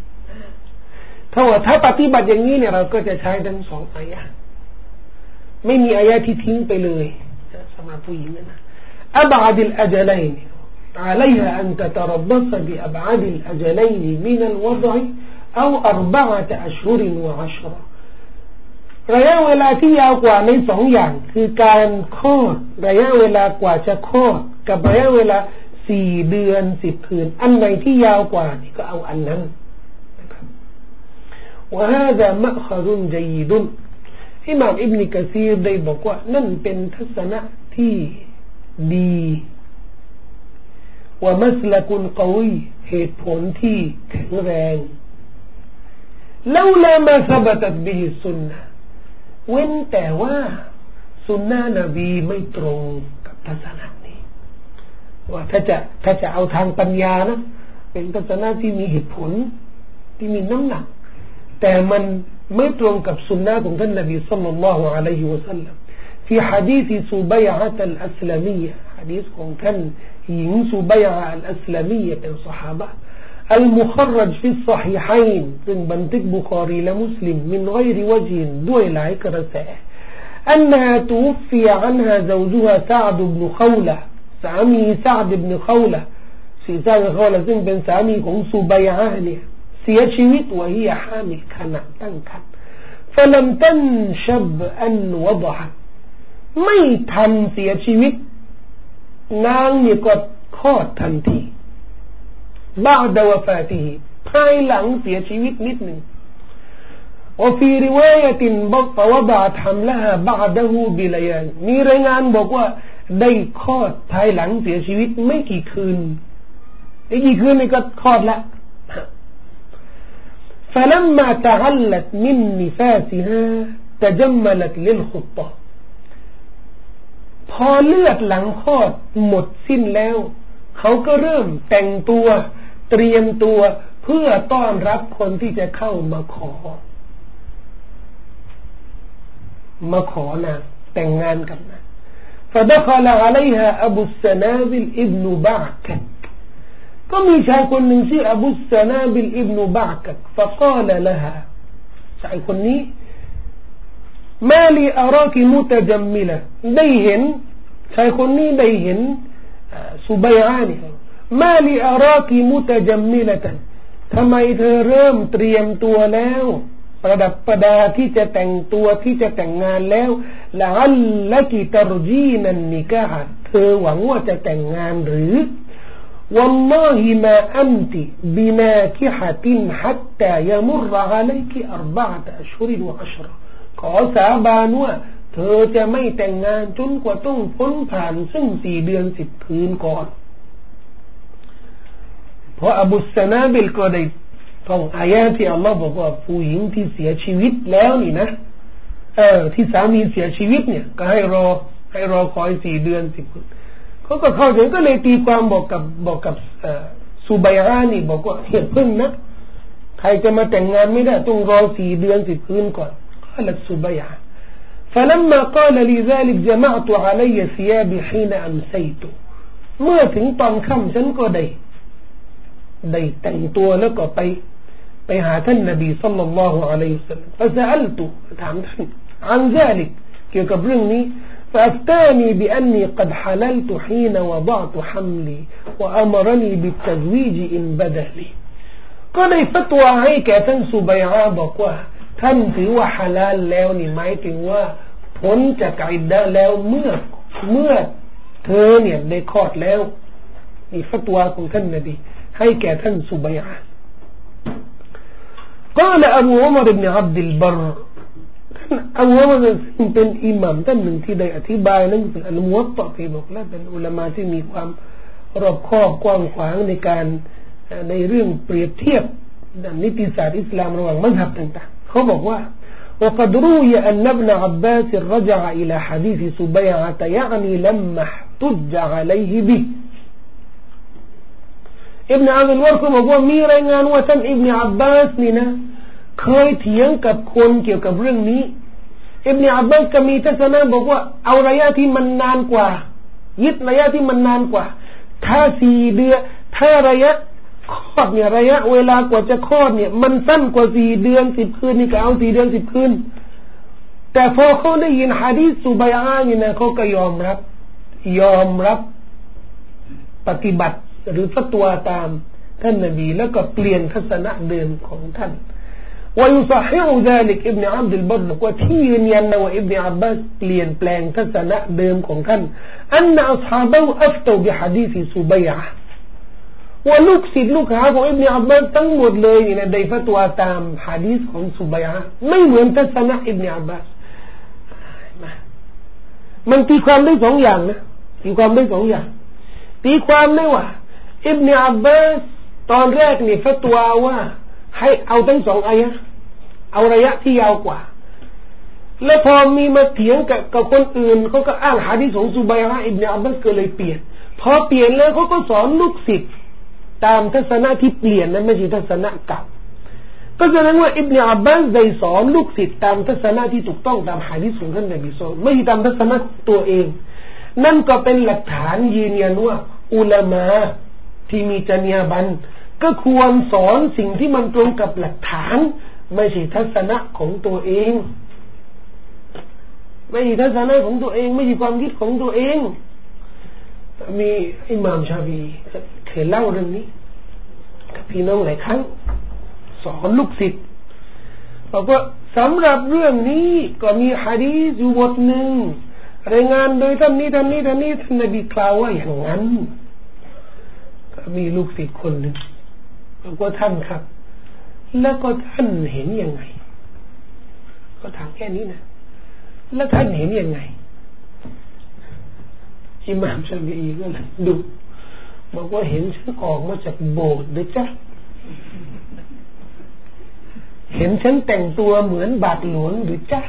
ถ้าปฏิบัติอย่างนี้เนี่ยเราก็จะใช้ทั้ง2 อายะห์ไม่มีอายะห์ที่ทิ้งไปเลยสำหรับผู้หญิงนะอับอัดอัลอัจลัยน์عليها أن تتربص بأبعاد الأجلين من الوضع أو 4 أشهر و10 ระยะเวลาที่ยาวกว่าใน2 อย่างคือการคลอดระยะเวลากว่าจะคลอดกับระยะเวลา4 เดือน 10 คืนอันไหนที่ยาวกว่านี่ก็เอาอันนั้นนะครับ وهذا مأخذ جيد อิหม่ามอิบนุกะซีรได้บอกว่านั่นเป็นทัศนะที่ดีว่ามัสลักุลกวีเหตุผลที่แข็งแรงแล้วลามาสบัตบิฮิสุนนะเว้นแต่ว่าสุนนะนบีไม่ตรงกับทัศนะนี้ว่าถ้าจะเอาทางปัญญานะเป็นทัศนะที่มีเหตุผลที่มีน้ำหนักแต่มันไม่ตรงกับสุนนะของท่านนบีศ็อลลัลลอฮุอะลัยฮิวะซัลลัมفي حديث سبيعة الأسلمية حديثของท่านหญิงซุบัยอะอัลอัสลามียะเป็นซอฮาบะห์อัลมุคัรรจฟิศฮีฮัยน์ซึ่งบันทึกบุคอรีและมุสลิมมินฆอยริวะญินด้วยหลายกระแสอันฮาตุวฟิยะอันฮาซาวจุฮาซะอ์ดอิบนุคอละสามีซะอ์ดอิบนุคอละซึ่งซะอ์ดอิบนุคอละซึ่งเป็นสามีของซุบัยอะห์เนี่ยเสียชีวิตวะฮียะฮามิลขณะตั้งครรภ์ فلم تنشب أن وضعت ไม่ทันเสียชีวิตนางนี่ก็คลอดทันทีบาดวะฟาติฮิภายหลังเสียชีวิตนิดหนึ่งوفي رواية وضعت حملها بعده بليال มีรายงานบอกว่าได้คลอดภายหลังเสียชีวิตไม่กี่คืนนี่ก็คลอดแล้ว فلما تعلت من نفاسها تجملت للخطةพอเลือดหลังคลอดหมดสิ้นแล้วเขาก็เริ่มแต่งตัวเตรียมตัวเพื่อต้อนรับคนที่จะเข้ามาขอนางแต่งงานกับนาง فدخل عليها أبو السنابل ابن بعكك ก็มีชายคนหนึ่งชื่ออบูสนาบิลอิบนุบะกัก فقال لها ชายคนนี้มาลีอารากิมุตะจัมมิละได้เห็นชายคนนี้ได้เห็นซุบัยอะห์นี่มาลีอารากิมุตะจัมมิละทำไมเธอเริ่มเตรียมตัวแล้วประดับประดาที่จะแต่งตัวที่จะแต่งงานแล้วละอัลละกิตรจีนันนิกะฮ์เธอหวังว่าจะแต่งงานหรือوالله ما أنت بناكحة حتى يمر عليك 4 أشهر و10 ขอสาบานว่าเธอจะไม่แต่งงานจนกว่าต้องพ้นผ่านซึ่ง4 เดือน 10 คืนก่อนเพราะอบูสนาบิลก็ได้ท่องอายะห์ที่อัลลอฮ์บอกว่าผู้หญิงที่เสียชีวิตแล้วนี่นะที่สามีเสียชีวิตเนี่ยก็ให้รอคอย4 เดือน 10 คืนเขาก็เข้าใจก็เลยตีความบอกกับซูบัยอานี่บอกว่าเพิ่งนะใครจะมาแต่งงานไม่ได้ต้องรอ4 เดือน 10 คืนก่อนก็ละซูบัยอาفلما قال لي ذلك جمعت علي ثيابي حين أمسيت เมื่อถึงตอนค่ำฉันก็ได้แต่งตัวแล้วก็ไปหาท่านนบีศ็อลลัลลอฮุอะลัยฮิวะซัลลัม فسألت ถามท่าน عن ذلك เกี่ยวกับเรื่องนี้فأفتاني بأني قد حللت حين وضعت حملي وأمرني بالتزويج إن بدا لي ก็ได้ฟัตวาให้แก่ท่านซุบัยอาบอกว่าท่านถือว่าฮาลาลแล้วนี่หมายถึงว่าพ้นจากอิดดะห์แล้วเมื่อเธอเนี่ยได้คลอดแล้วนี่ฟัตวาของท่านนบีให้แก่ท่านซุบัยอา قال أبو عمر بن عبد البر อบูอุมัรเป็นอิหม่ามท่านหนึ่งที่ได้อธิบายหนังสืออัลมุวัตตะที่บอกแล้วเป็นอุลามะที่มีความรอบคอบกว้างขวางในเรื่องเปรียบเทียบด้านนิติศาสตร์อิสลามระหว่างมัซฮับต่างๆเขาบอกว่า وقد روي أن ابن عباس رجع إلى حديث سبيعة يعني لما احتج عليه به อิบนุอับดุลวาร์ก็บอกว่ามีรายงานว่าท่านอิบนุอับบาสนี่นะเคยเถียงกับคนเกี่ยวกับเรื่องนี้อิบนุอับบาสก็มีทัศนะบอกว่าเอาระยะที่มันนานกว่ายึดระยะที่มันนานกว่าถ้า4 เดือนถ้าระยะคลอดเนี่ยระยะเวลากว่าจะคลอดเนี่ยมันสั้นกว่า4 เดือน 10 คืนนี่ก็เอา4 เดือน 10 คืนแต่พอเขาได้ยินหะดีษซุบัยอานี่นะเขาก็ยอมรับปฏิบัติหรือฟัตวาตามท่านนบีแล้วก็เปลี่ยนทัศนะเดิมของท่านويصحح ذلك ابن عبد البر บอกว่าที่ยืนยันนะว่าอิบนุอับบาสเปลี่ยนแปลงทัศนะเดิมของท่านอันอัศฮาบะฮ์อัฟตอบิหะดีษซุบัยอะห์ว่าลูกศิษย์ลูกหาของอิบนุอับบาสทั้งหมดเลยนี่นะได้ฟัตวาตามหะดีษของซุบัยอะห์ไม่เหมือนทัศนะอิบนุอับบาสมันตีความได้2 อย่างนะตีความได้2 อย่างตีความได้ว่าอิบนุอับบาสตอนแรกนี่ฟัตวาว่าให้เอาทั้ง2 อายะห์เอาระยะที่ยาวกว่าแล้วพอมีมาเถียงกับคนอื่นเขาก็อ้างหะดีษของซุบัยอะห์อิบนุอับบาสก็เลยเปลี่ยนพอเปลี่ยนแล้วเขาก็สอนลูกศิษย์ตามทัศนะที่เปลี่ยนนั้นไม่ใช่ทัศนะเก่าก็แสดงว่าอิบนุอับบาสได้สอนลูกศิษย์ตามทัศนะที่ถูกต้องตามหะดีษของท่านนบีศ็อลลัลลอฮุอะลัยฮิวะซัลลัมไม่ตามทัศนะตัวเองนั่นก็เป็นหลักฐานยืนยันว่าอุลามะที่มีจรรยาบรรณก็ควรสอนสิ่งที่มันตรงกับหลักฐานไม่ใช่ทัศนะของตัวเองไม่ใช่ทัศนะของตัวเองไม่ใช่ความคิดของตัวเองมีอิหม่ามชาฟีอีเคยเล่าเรื่องนี้กับพี่น้องหลายครั้งสอนลูกศิษย์บอกว่าสำหรับเรื่องนี้ก็มีหะดีษอยู่บทหนึ่งรายงานโดยท่านนี้ท่านนบีกล่าวว่าอย่างนั้นก็มีลูกศิษย์คนหนึ่งบอกว่าท่านครับแล้วก็ท่านเห็นยังไงก็ถามแค่นี้นะแล้วท่านเห็นยังไงอิหม่ามชาฟีอีก็เลยดูบอกว่าเห็นฉันออกมาจากโบสถ์ด้วยจ้ะเห็นฉันแต่งตัวเหมือนบาทหลวงหรือจ้ะ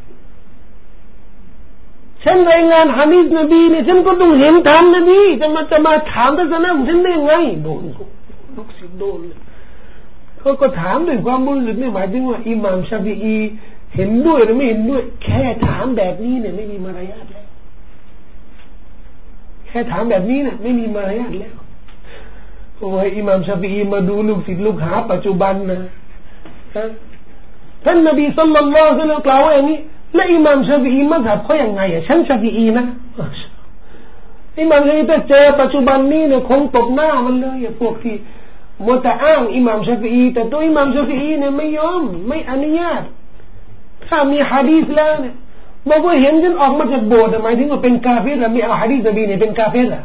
ฉันรายงานหะดีษนบีเนี่ยฉันก็ต้องเห็นตามนบีจะมาถามทัศนะของฉันได้ไงโดนลูกศิษย์โดนเขาก็ถามด้วยความบริสุทธิ์ไม่หมายถึงว่าอิหม่ามชาฟีอีเห็นด้วยหรือไม่เห็นด้วยแค่ถามแบบนี้เนี่ยไม่มีมารยาทแล้วแค่ถามแบบนี้เนี่ยไม่มีมารยาทแล้วโอ้ยอิหม่ามชาฟีอีมาดูลูกศิษย์ลูกหาปัจจุบันนะท่านนบีศ็อลลัลลอฮุอะลัยฮิวะซัลลัมกล่าวว่าอย่างนี้และอิหม่ามชาฟีอีมัซฮับเขาอย่างไงอ่ะฉันชาฟีอีนะอิหม่ามชาฟีอีถ้าเจอปัจจุบันนี้เนี่ยคงตบหน้ามันเลยพวกที่มัวแต่อ้างอิหม่ามชาฟิอีแต่ตัวอิหม่ามชาฟิอีเนี่ยไม่ยอมไม่อนุญาตถ้ามีหะดีษแล้วเนี่ยบอกว่าเห็นฉันออกมาจากโบสถ์หมายถึงว่าเป็นกาเฟรหรือไม่เอาหะดีษนบีเนี่ยเป็นกาเฟรอ่ะ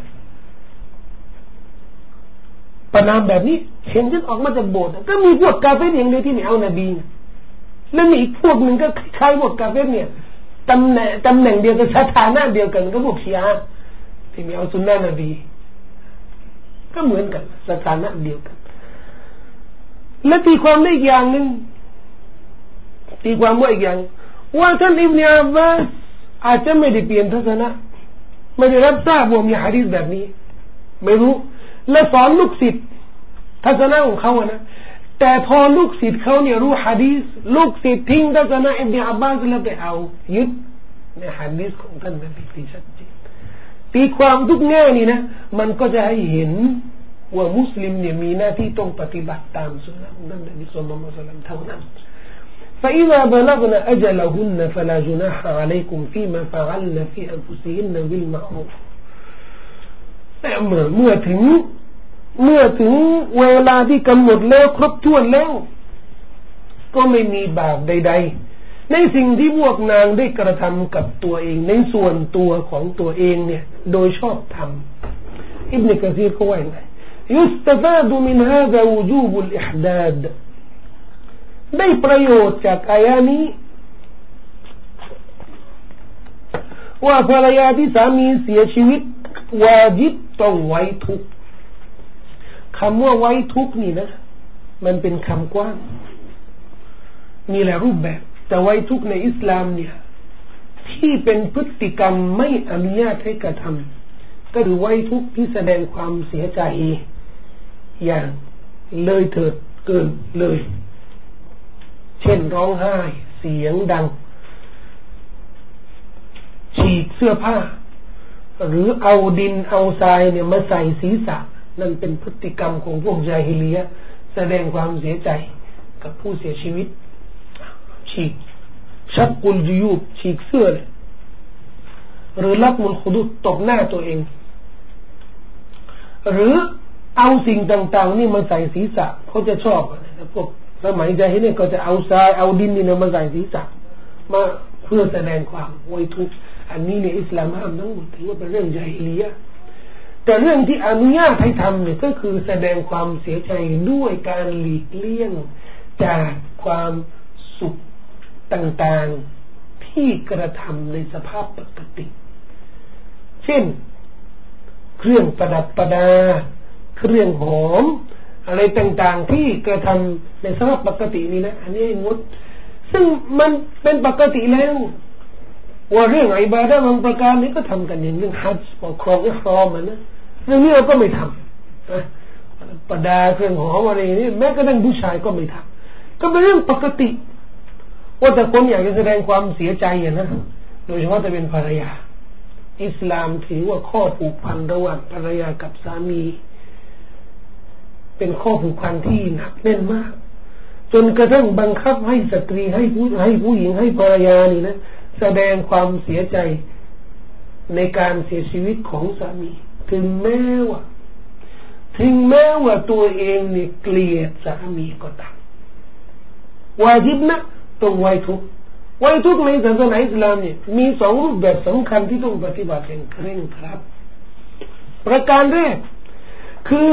ประนามแบบนี้เห็นฉันออกมาจากโบสถ์ก็มีพวกกาเฟรอย่างเดียวที่ไม่เอานบีแล้วมีอีกพวกหนึ่งก็คล้ายพวกกาเฟรเนี่ยตำแหน่งเดียวกันสถานะเดียวกันก็พวกชีอะห์ที่ไม่เอาสุนนะนบีก็เหมือนกันสถานะเดียวกันและตีความได้อีกอย่างหนึ่งตีความว่าอีกอย่างว่าท่านอิบนุอับบาสอาจจะไม่ได้เปลี่ยนทัศนะไม่ได้รับทราบว่ามีหะดีษแบบนี้ไม่รู้และสอนลูกศิษย์ทัศนะของเขานะแต่พอลูกศิษย์เขาเนี่ยรู้หะดีษลูกศิษย์ทิ้งทัศนะอิบนุอับบาสแล้วไปเอายึดในหะดีษของท่านนบีที่ชัดเจนตีความทุกแง่นี่นะมันก็จะให้เห็นว่ามุสลิมเนี่ยมีหน้าที่ต้องปฏิบัติตามสุนนะของท่านนบีศ็อลลัลลอฮุอะลัยฮิวะซัลลัมเท่านั้น فإذا بلغن أجلهن فلا جناح عليكم فيما فعلن في أنفسهن بالمعروف แต่เมื่อถึงเวลาที่กำหนดแล้วครบถ้วนแล้วก็ไม่มีบาปใดๆในสิ่งที่พวกนางได้กระทำกับตัวเองในส่วนตัวของตัวเองเนี่ยโดยชอบธรรมอิบนุกะซีรเขาว่าอย่างไรيستفاد من هذا وجوب الإحداد ได้ประโยชน์จากอายะนี้ว่าภรรยาที่สามีเสียชีวิตวาญิบต้องไว้ทุกข์คำว่าไว้ทุกข์นี่นะมันเป็นคำกว้างมีหลายรูปแบบแต่ไว้ทุกข์ในอิสลามเนี่ยที่เป็นพฤติกรรมไม่อนุญาตให้กระทำก็คือไว้ทุกข์ที่แสดงความเสียใจอย่างเลยเถิดเกินเลยเช่นร้องไห้เสียงดังฉีกเสื้อผ้าหรือเอาดินเอาทรายเนี่ยมาใส่ศีรษะนั่นเป็นพฤติกรรมของพวกญาฮิลียะห์แสดงความเสียใจกับผู้เสียชีวิตฉีกชักกุลยูบฉีกเสื้อเลยหรือรับมุลขุดุดตบหน้าตัวเองหรือเอาสิ่งต่างๆนี่มาใส่ศีรษะเขาจะชอบนะพวกสมัยญาฮิลียะห์ก็จะเอาทรายเอาดินนี่มาใส่ศีรษะมาเพื่อแสดงความไว้ทุกข์อันนี้ในอิสลามห้ามทั้งหมดถือว่าเป็นเรื่องญาฮิลียะห์แต่เรื่องที่อนุญาตให้ทำเนี่ยก็คือแสดงความเสียใจด้วยการหลีกเลี่ยงจากความสุขต่างๆที่กระทำในสภาพปกติเช่นเครื่องประดับประดาเครื่องหอมอะไรต่างๆที่กระทำในสภาพปกตินี่นะอันนี้งดซึ่งมันเป็นปกติแล้วว่าเรื่องอิบาดะห์บางประการนี้ก็ทำกันอย่างเรื่องฮัจญ์ครองอิหรอมนะเรื่องนี้เราก็ไม่ทำนะประดาเครื่องหอมอะไรนี่แม้กระทั่งผู้ชายก็ไม่ทำก็เป็นเรื่องปกติว่าแต่คนอยากจะแสดงความเสียใจนะโดยเฉพาะจะเป็นภรรยาอิสลามถือว่าข้อผูกพันระหว่างภรรยากับสามีเป็นข้อผูกพันที่หนักแน่นมากจนกระทั่งบังคับให้สตรีให้ผู้หญิงให้ภรรยานี่นะแสดงความเสียใจในการเสียชีวิตของสามีถึงแม้ว่าตัวเองเนี่ยเกลียดสามีก็ตามวาญิบนะต้องไว้ทุกข์ในศาสนาอิสลามเนี่ยมีสองรูปแบบสำคัญที่ต้องปฏิบัติอย่างเคร่งครัดประการแรกคือ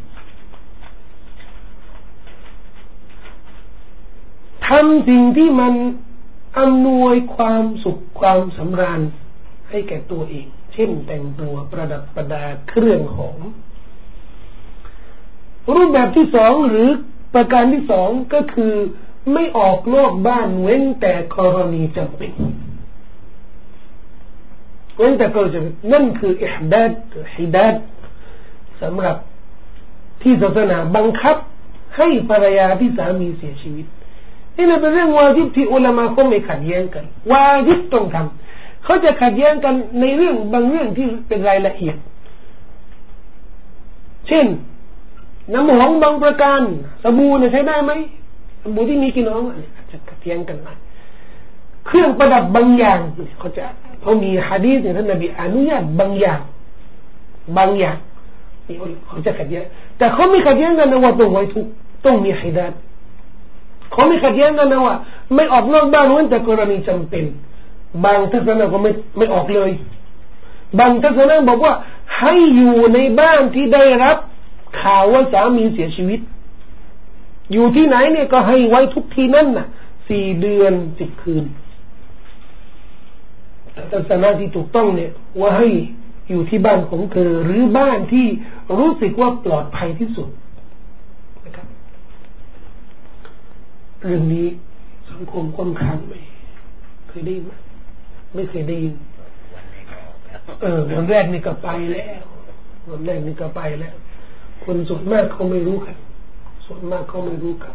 ทำสิ่งที่มันอำนวยความสุขความสำราญให้แก่ตัวเองเช่นแต่งตัวประดับประดาเครื่องหอมรูปแบบที่สองหรือประการที่สองก็คือไม่ออกนอกบ้านเว้นแต่กรณีจำเป็นนั่นคือฮิดาดสำหรับที่ศาสนาบังคับให้ภรรยาที่สามีเสียชีวิตนี่เป็นเรื่องวาญิบที่อุลามะเขาไม่ขัดแย้งกันวาญิบต้องทำเขาจะขัดแย้งกันในเรื่องบางเรื่องที่เป็นรายละเอียดเช่นน้ำหอมบางประการสบู่เนี่ยใช้ได้ไหมสบู่ที่มีกลิ่นหอมอาจจะขัดแย้งกันมาเครื่องประดับบางอย่างเขามีหะดีษของท่านนบีอนุญาตบางอย่างนี่เขาจะขัดแย้งแต่เขาไม่ขัดแย้งกันนะว่าต้องไว้ทุกต้องมีฮิดาตเขาไม่ขัดแย้งกันนะว่าไม่ออกนอกบ้านเว้นแต่กรณีจำเป็นบางทัศนะก็ไม่ออกเลยบางทัศนะบอกว่าให้อยู่ในบ้านที่ได้รับข่าวว่าสามีเสียชีวิตอยู่ที่ไหนเนี่ยก็ให้ไว้ทุกที่นั่นน่ะ4 เดือน10 คืนแต่ทัศนะที่ถูกต้องเนี่ยว่าให้อยู่ที่บ้านของเธอหรือบ้านที่รู้สึกว่าปลอดภัยที่สุดนะครับเรื่องนี้สังคมค่อนข้างไม่เคยได้ยินไม่เคยได้ยินวันแรกนี่ก็ไปแล้ววันแรกนี่ก็ไปแล้วคนส่วนมากเขาไม่รู้กันส่วนมากเขาไม่รู้กัน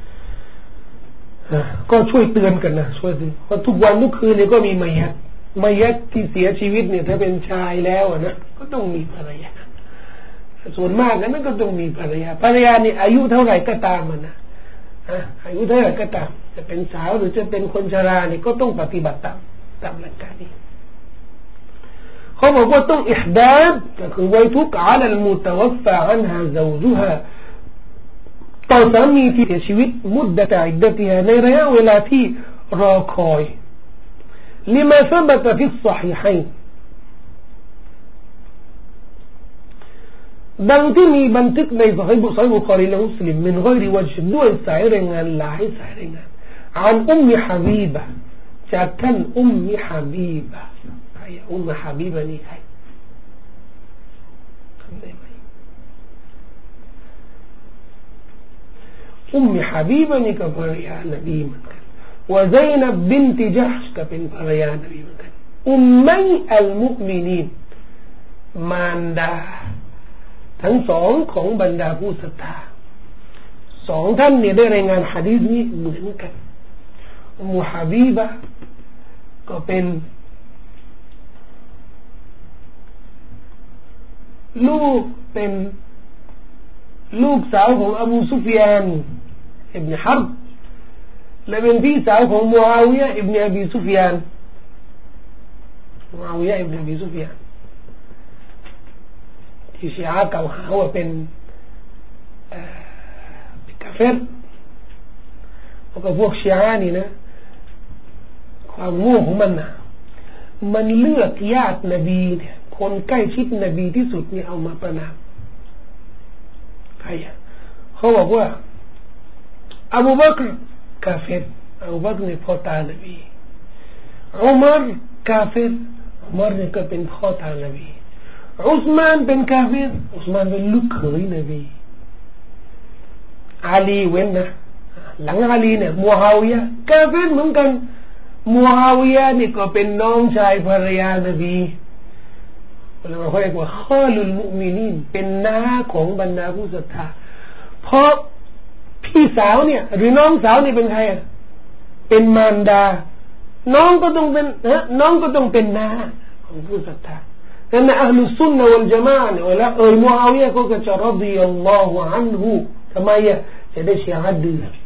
ก็ช่วยเตือนกันนะช่วยเพราะทุกวันทุกคืนเนี่ยก็มีมัยยัดที่เสียชีวิตเนี่ยถ้าเป็นชายแล้วนะก็ต้องมีภรรยาส่วนมากนั้นก็ต้องมีภรรยานี่อายุเท่าไหร่ก็ตามมันนะอายุเท่าไหร่ก็ตามจะเป็นสาวหรือจะเป็นคนชราเนี่ยก็ต้องปฏิบัติตามหลักการนี้เขาบอกว่าต้องอิห์ดาดก็คือไว้ทุกข์على المتوفى عنها زوجها ต่อสามีที่เสียชีวิตมุดดะตะอิดดะติฮาในระยะเวลาที่รอคอย لما ثبت في الصحيحين ดังที่มีบันทึกในซอฮีฮ์บุคอรีและมุสลิมมินฆอยริวัจด้วยสายรายงานหลายสายรายงานعن أم حبيبة จากท่านอุมมิฮะบีบะอุมมิฮะบีบะนี่ใครทำได้ไหมอุมมิฮะบีบะนี่ก็ภรรยานบีเหมือนกันوزينب بنت جحش ก็เป็นภรรยานบีเหมือนกันอุมมัยอัลมุมินีนมารดาทั้งสองของบรรดาผู้ศรัทธาสองท่านเนี่ยได้รายงานหะดีษนี้เหมือนกันอุมมุฮะบีบะก็เป็นลูกสาวของอบูซุฟยานอิบนุฮัรบและเป็นพี่สาวของมุอาวิยะห์อิบนุอบีซุฟยานที่ชีอะห์กล่าวหาว่าเป็นกาเฟรแล้วก็พวกชีอะห์นี่นะความโง่ของมันนะมันเลือกญาตินบีเนี่ยคนใกล้ชิดนบีที่สุดเนี่ยเอามาประนามใครอ่ะเขาบอกว่าอบูบักรกาเฟรอบูบักรเนี่ยพ่อตานบีอุมัรกาเฟรอุมัรเนี่ยก็เป็นพ่อตานบีอุสมานเป็นกาเฟรอุสมานเป็นลูกเขยนบีอาลีเว้นนะหลังอาลีเนี่ยมูฮาวิยะห์กาเฟรเหมือนกันมูฮาวิยะห์นี่ก็เป็นน้องชายภรรยานบีเขาเรียกว่าข้อลุลมุมินีนเป็นน้าของบรรดาผู้ศรัทธาเพราะพี่สาวเนี่ยหรือน้องสาวนี่เป็นใครเป็นมารดาน้องก็ต้องเป็นน้าของผู้ศรัทธาดังนั้นอัลลุซุนนะวัลญะมาอะห์เนี่ยเวลามูอาวิยะห์ก็จะรอฎิยัลลอฮุอันฮุทำไมจะได้ชีอะห์เดือด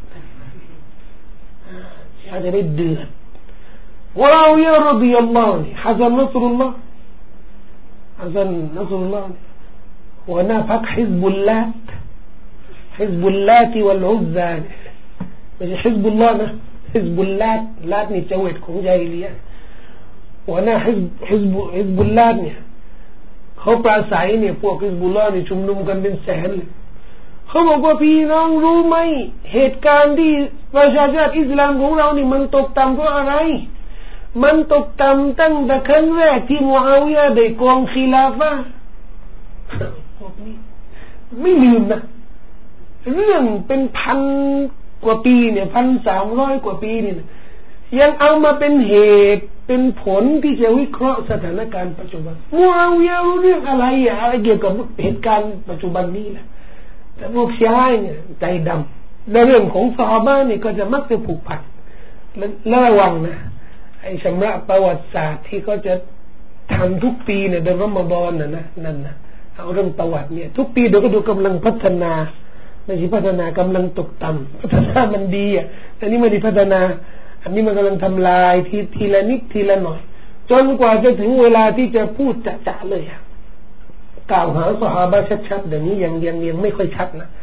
ชีอะห์จะได้เดือดมูอาวิยะห์รอฎิยัลลอฮุฮัซันนัศรุลลอฮ์ฮัซันนัศรุลลอฮ์หัวหน้าพรรคฮิซบุลลาฮ์حزب اللات والعزى ไม่ใช่ حزب الله นะ حزب اللات ลาตนี่เจวิตของญาฮิลียะห์หัวหน้า حزب اللات เนี่ยเขาปราศัยเนี่ยพวก حزب الله นี่ชุมนุมกันเป็นแสนเลยเขาบอกว่าพี่น้องรู้ไหมเหตุการณ์ที่ประชาชาติอิสลามของเรานี่มันตกต่ำเพราะอะไรมันตกต่ำตั้งแต่ครั้งแรกที่มุอาวิยะห์ได้ครองคิลาฟะห์พวกนี้ไม่ลืมนะเรื่องเป็นพันกว่าปีเนี่ย1,300 กว่าปีเนี่ยยังเอามาเป็นเหตุเป็นผลที่จะวิเคราะห์สถานการณ์ปัจจุบันมุอาวิยะห์รู้เรื่องอะไรอะไรเกี่ยวกับเหตุการณ์ปัจจุบันนี้แหละแต่พวกชีอะห์เนี่ยใจดำในเรื่องของซอฮาบะห์นี่ก็จะมักจะผูกพันและระวังนะไอ้ชำระประวัติศาสตร์ที่เขาจะทำทุกปีเนี่ยเดือนรอมฎอนนะนั่นนะเอาเรื่องประวัติเนี่ยทุกปีเดี๋ยวก็ดูกำลังพัฒนาไม่ใช่พัฒนากำลังตกต่ำพัฒนามันดีอันนี้ไม่ได้พัฒนาอันนี้มันกำลังทำลายทีละนิดทีละหน่อยจนกว่าจะถึงเวลาที่จะพูดจะเลยกล่าวหาซอฮาบะห์ชัดๆเดี๋ยวนี้ยังไม่ค่อยชัดนะ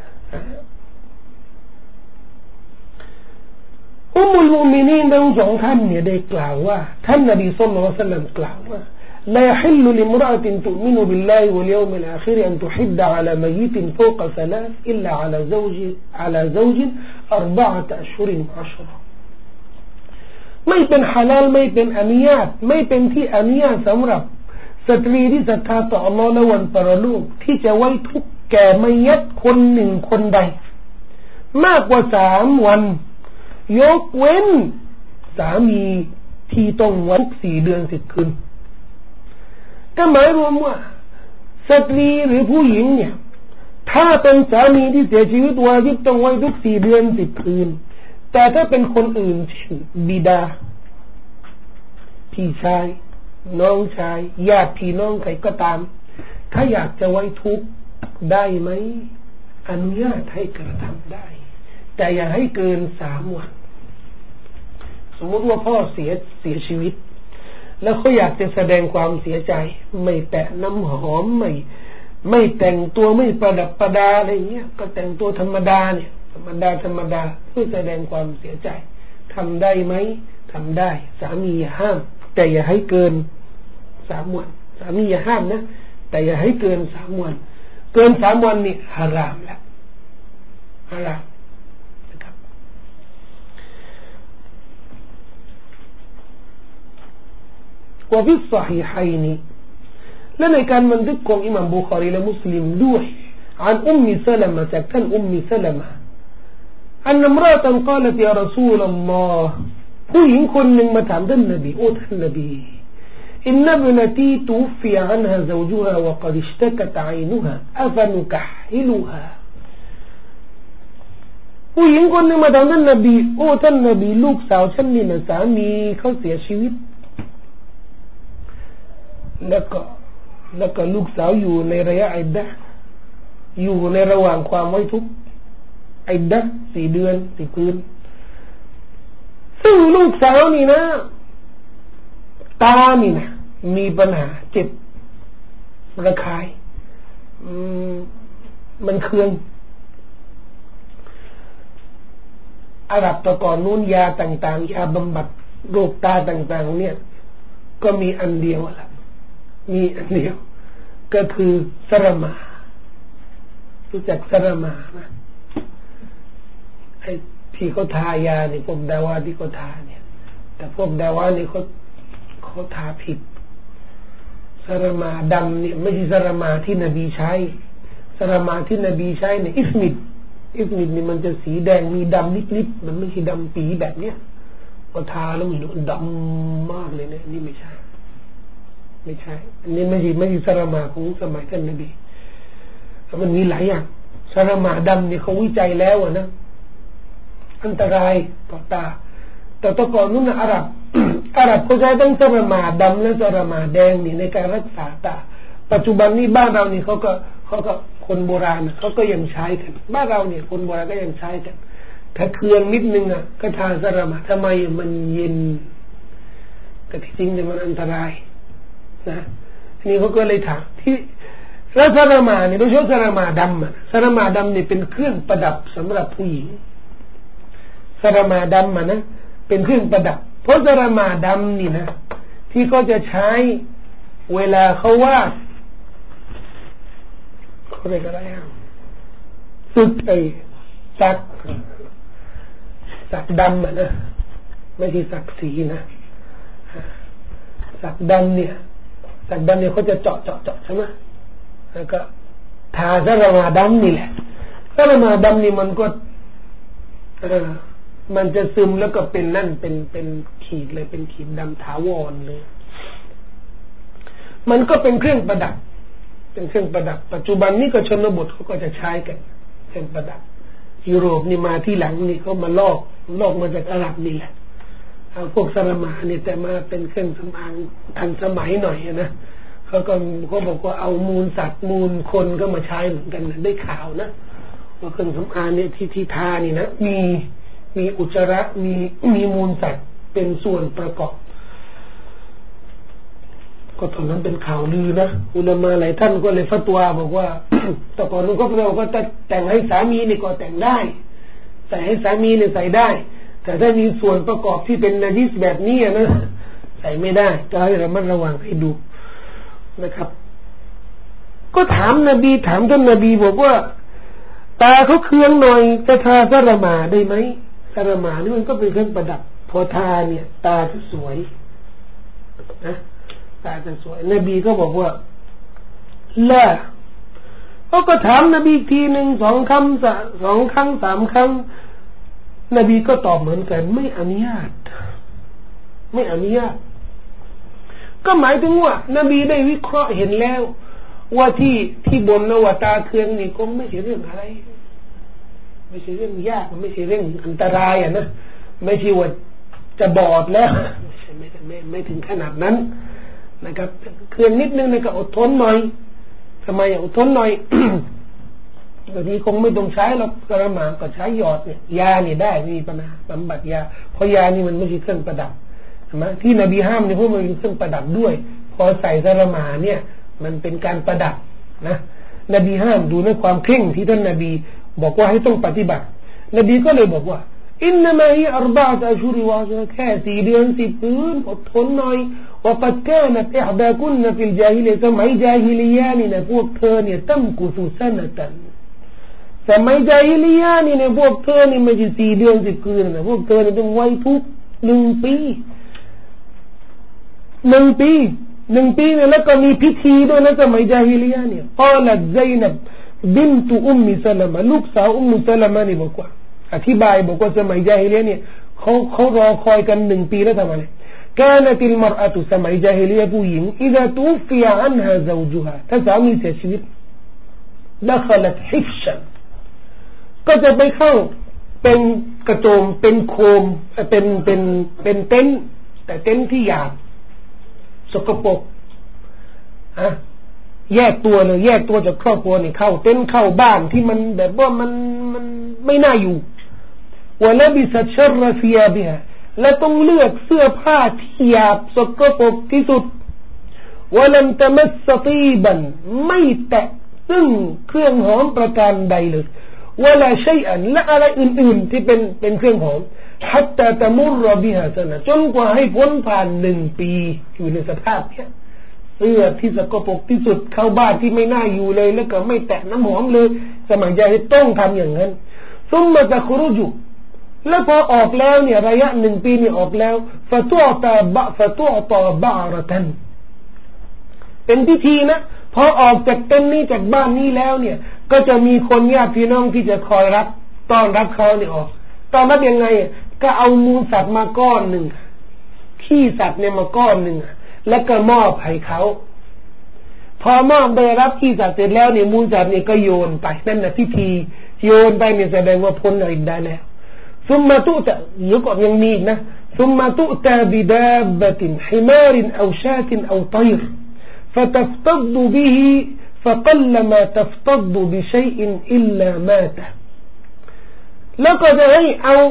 อุมมุลมุมินีนทั้งสองท่านเนี่ยได้กล่าวว่าท่านนบีศ็อลลัลลอฮุอะลัยฮิวะซัลลัมกล่าวว่าلا يحل لامرأة تؤمن بالله واليوم الآخر أن تحد على ميت فوق ثلاث إلا على زوج 4 أشهر و10 ไม่เป็นฮาลาลไม่เป็นอนุญาตไม่เป็นที่อนุญาตสำหรับสตรีที่ศรัทธาต่ออัลลอฮ์และวันปรโลกที่จะไว้ทุกข์แก่มัยยิตคนหนึ่งคนใดมากกว่า3 วันยกเว้นสามีที่ต้องไว้ทุก4 เดือน 10 คืนก็หมายรวมว่าสตรีหรือผู้หญิงเนี่ยถ้าเป็นสามีที่เสียชีวิตวาญิบต้องไว้ทุก4 เดือน 10 คืนแต่ถ้าเป็นคนอื่นเช่นบิดาพี่ชายน้องชายญาติพี่น้องใครก็ตามถ้าอยากจะไว้ทุกข์ได้ไหมอนุญาตให้กระทำได้แต่อย่าให้เกิน3 วันสมมติว่าพ่อเสียชีวิตแล้วเขาอยากจะแสดงความเสียใจไม่แตะน้ำหอมไม่แต่งตัวไม่ประดับประดาอะไรเงี้ยก็แต่งตัวธรรมดาเนี่ยธรรมดาเพื่อแสดงความเสียใจทำได้ไหมทำได้สามีอย่าห้ามแต่อย่าให้เกิน3 วันสามีอย่าห้ามนะแต่อย่าให้เกิน3 วันเกิน3 วันนี่ฮารามแล้วฮารามนะครับว่าฟิศฮีฮัยนีและในการบันทึกของอิหม่ามบุคอรีและมุสลิมด้วยعن أم سلمة จากท่านอุมมิซะละมะأن امرأة قالت يا رسول الله ผู้หญิงคนหนึ่งมาถามท่านนบีโอ้ท่านนบีإن ابنتي توفي عنها زوجها وقد اشتكت عينها أفنكحلها ผู้หญิงคนหนึ่งมาถามท่านนบีโอ้ท่านนบีลูกสาวฉันนี่นะสามีเขาเสียชีวิตแล้วก็ลูกสาวอยู่ในระยะอิดดะห์อยู่ในระหว่างความไว้ทุกข์อิดดะห์4 เดือน 10 คืนซึ่งลูกสาวนี่นะตานี่นะมีปัญหาเจ็บระคายมันเคืองอาหรับตะก่อนนู้นยาต่างๆยาบำบัดโรคตาต่างๆเนี่ยก็มีอันเดียวแหละมีอันเดียวก็คือสระมารู้จักสระมาไหมไอ้ที่เขาทายาเนี่ยพวกดาวาที่เขาทาเนี่ยแต่พวกดาวานี่เขาทาผิดสระมาดำเนี่ยไม่ใช่สระมาที่นบีใช้สระมาที่นบีใช้เนี่ยอิสมิดนี่มันจะสีแดงมีดำนิดๆมันไม่ใช่ดำปีแบบเนี้ยก็ทาแล้วมันดำมากเลยเนี่ยนี่ไม่ใช่อันนี้ไม่ใช่สระมาของสมัยท่านนบีมันมีหลายอย่างสระมาดำเนี่ยเขาวิจัยแล้วนะอันตรายต่อตาแต่ตะก่อนนู้นอาหรับเขาใช้ทั้งสระมาดำและสระมาแดงนี่ในการรักษาตาปัจจุบันนี้บ้านเรานี่เขาก็คนโบราณเขาก็ยังใช้กันบ้านเราเนี่ยคนโบราณก็ยังใช้กันถ้าเคืองนิดนึงก็ทาสระมาทำไมมันเย็นก็ที่จริงเนี่ยมันอันตรายนะทีนี้เขาก็เลยถามที่แล้วสระมาเนี่ยโดยเฉพาะสระมาดำสระมาดำเนี่ยเป็นเครื่องประดับสำหรับผู้หญิงสระมาดำนะเป็นเครื่องประดับเพราะสระมาดำนี่นะที่เขาจะใช้เวลาเขาวาดเขาเรียกอะไรสึกสักดำนะไม่ใช่สักสีนะสักดำเนี่ยเขาจะเจาะใช่ไหมแล้วก็ทาสระมาดำนี่แหละสระมาดำนี่มันก็มันจะซึมแล้วก็เป็นนั่นเป็นขีดเลยเป็นขีดดำถาวรเลยมันก็เป็นเครื่องประดับปัจจุบันนี้ก็ชนบทเขาก็จะใช้กันเครื่องประดับยุโรปนี่มาที่หลังนี่เขามาลอกมาจากอาหรับนี่แหละเอาพวกสระมาเนี่ยแต่มาเป็นเครื่องสำอางทันสมัยหน่อยนะเขาบอกว่าเอามูลสัตว์มูลคนก็มาใช้เหมือนกันนะได้ข่าวนะว่าเครื่องสำอางเนี่ยที่ทานี่นะมีอุจจาระมีมูลสัตว์เป็นส่วนประกอบก็ตอนนั้นเป็นข่าวลือนะอุลามะหลายท่านก็เลยฟัตวาบอกว่า แต่ก่อนนู้นก็เราก็จะแต่งให้สามีนี่ก็แต่งได้ใส่ให้สามีเนี่ยใส่ได้แต่ถ้ามีส่วนประกอบที่เป็นนาจิสแบบนี้นะใส่ไม่ได้ก็ให้ระมัดระวังให้ดูนะครับก็ถามนบีถามท่านนบีบอกว่าตาเขาเคืองหน่อยจะทาสระมาได้ไหมสระมานี่มันก็เป็นเครื่องประดับพอทาเนี่ยตาจะสวยนะตาจะสวยนบีก็บอกว่าละเขาก็ถามนบีทีหนึ่ง2 ครั้ง 3 ครั้งนบีก็ตอบเหมือนกันไม่อนุญาตก็หมายถึงว่านบีได้วิเคราะห์เห็นแล้วว่าที่บนนวตาเคืองนี่ก็ไม่ใช่เรื่องอะไรไม่ใช่เรื่องยากไม่ใช่เรื่องอันตรายนะไม่ใช่ว่าจะบอดแล้วไม่ถึงขนาดนั้นนะครับเคืองนิดนึงก็อดทนหน่อยทำไมอดทนหน่อย บางทีคงไม่ต้องใช้หรอกกระหม่อมก็ใช้หยอดเนี่ยยาเนี่ยได้มีปัญหาบำบัดยาเพราะยานี่มันไม่ใช่เครื่องประดับใช่ไหมที่นบีห้ามเนี่ยเพราะมันเป็นเครื่องประดับด้วยพอใส่กระหม่อมเนี่ยมันเป็นการประดับนะนบีห้ามดูในความเคร่งที่ท่านนบีบอกว่าให้ต้องปฏิบัตินบีก็เลยบอกว่าอินนามาฮิอัรบะอะอัชฮุรวะแค่4 เดือน10 คืนอดทนหน่อยوقد كانت إحداكن في الجاهلية สมัยญาฮิลิยะห์นี่นะพวกเธอเนี่ยตั้มกุซุซะนะตันสมัยญาฮิลิยะห์นี่นะพวกเธอนี่ไม่ใช่4 เดือน10 คืนนะพวกเธอนี่ต้องไว้ทุก1 ปี1 ปีเนี่ยแล้วก็มีพิธีด้วยนะสมัยญาฮิลิยะห์เนี่ยกาลัตซัยนับบินตุอุมมิซะลามะลูกสาวอุมมุซะลามะนี่บอกว่าอธิบายบอกว่าสมัยญาฮิลิยะห์เนี่ยเขารอคอยกัน1 ปีแล้วทำอะไรكانت المرأة سمع جاهلية بوين إذا توفي عنها زوجها تسامي تشويت دخلت حفشا ก็จะไปเข้าเป็นกระโจมเป็นโคมเป็นเต็นท์แต่เต็นท์ที่หยาบสกปรกแยกตัวเลยแยกตัวจากครอบครัวนี่เข้าเต็นท์เข้าบ้านที่มันแบบว่ามันไม่น่าอยู่ولبست شر ثيابهاและต้องเลือกเสื้อผ้าที่หยาบสกปรกที่สุดولم تمس طيبا ไม่แตะซึ่งเครื่องหอมประการใดเลยولا شيئا และอะไรอื่นๆที่เป็นเครื่องหอม حتى تمر بها سنة จนกว่าให้พ้นผ่าน1 ปีอยู่ในสภาพนี้เสื้อที่สกปรกที่สุดเข้าบ้านที่ไม่น่าอยู่เลยแล้วก็ไม่แตะน้ำหอมเลยสมัยญาฮิลิยะห์ต้องทำอย่างนั้นثم تخرجแล้วพอออกแล้วเนี่ยระยะ1 ปีนี่ออกแล้วفَتُعْطَى بَعْرَةً เป็นพิธีนะพอออกจากเต็นท์นี้จากบ้านนี้แล้วเนี่ยก็จะมีคนญาติพี่น้องที่จะคอยรับต้อนรับเขาเนี่ยออกต้อนรับยังไงก็เอามูลสัตว์มาก้อนหนึ่งขี้สัตว์เนี่ยมาก้อนหนึ่งแล้วก็มอบให้เขาพอมอบได้รับขี้สัตว์เสร็จแล้วเนี่ยมูลสัตว์เนี่ยก็โยนไปนั่นน่ะพิธีโยนไปเนี่ยแสดงว่าพ้นอะไรได้แล้วثم تؤتى يقعد يمينه ثم تؤتى بدابة حمار أو شاة أو طير فتفتض به فقلما تفتض بشيء إلا مات لقد هي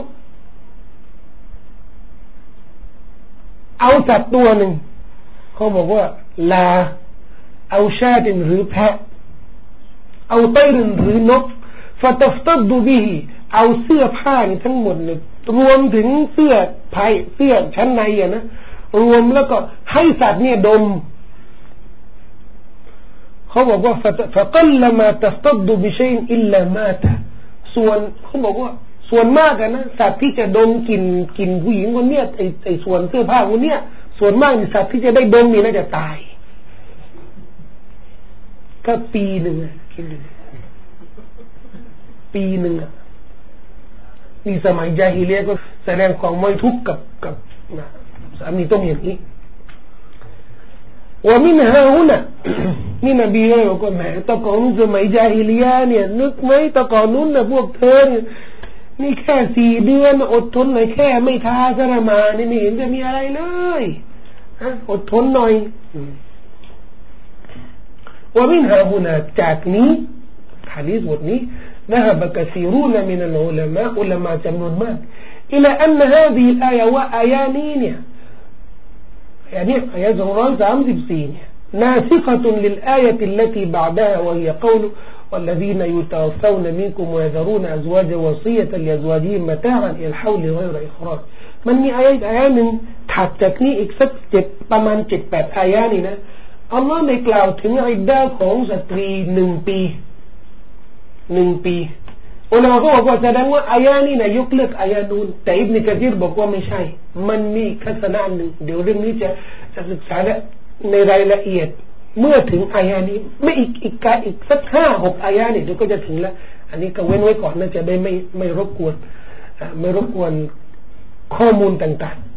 أو สัตว์ตัวหนึ่งเขาบอกว่าลาเอาชาติหรือแพะเอาไตรหรือนก فتفتض بهเอาเสื้อผ้านี่ทั้งหมดเลยรวมถึงเสื้อชั้นในนะรวมแล้วก็ให้สัตว์เนี่ยดมเขาบอกว่าفقلما تفتض بشيء إلا مات ส่วนเขาบอกว่าส่วนมากนะสัตว์ที่จะดมกลิ่นผู้หญิงคนเนี้ยไอ้ส่วนเสื้อผ้าคนเนี้ยส่วนมากสัตว์ที่จะได้ดมนี่น่าจะตายก็ปีหนึ่งคิดดูปีหนึ่งนี่สมัยญาฮิลิยะห์ก็แสดงความไม่ทุกข์กับสามีต้องอย่างนี้ว่ามินฮาฮุนะนี่นบีเลยบอกว่าแหมตะก่อนสมัยญาฮิลิยะห์เนี่ยนึกไหมตะก่อนนู้นนะพวกเธอนี่แค่4 เดือนอดทนหน่อยแค่ไม่ทาสระมานี่ไม่เห็นจะมีอะไรเลยอดทนหน่อยว่ามินฮาฮุนะจากนี้หะดีษบทนี้ذهب كثيرون من العلماء علماء جمهور مات إلى أن هذه الآية وآيانين อันนี้อายะ234เนี่ยناسخة للآية التي بعدها وهي قول والذين يتوفون منكم ويذرون أزواجا وصية لأزواجهم متاعا إلى الحول غير إخراج มันมีอายะหนึ่งถัดจากนี้อีกสักประมาณ 7-8 อายะนี่นะอัลลอฮ์ได้กล่าวถึงอิดดะห์ของสตรี1 ปีอุลามะเขาบอกว่าแสดงว่าอายะนี้นะยกเลิกอายะนู้นแต่อิบนุกะซีรบอกว่าไม่ใช่มันมีทัศนะหนึ่งเดี๋ยวเรื่องนี้จะศึกษาในรายละเอียดเมื่อถึงอายะนี้ไม่อีกสัก 5-6 อายะนี่เดี๋ยวก็จะถึงแล้วอันนี้ก็เว้นไว้ก่อนนะจะได้ไม่รบกวนข้อมูลต่าง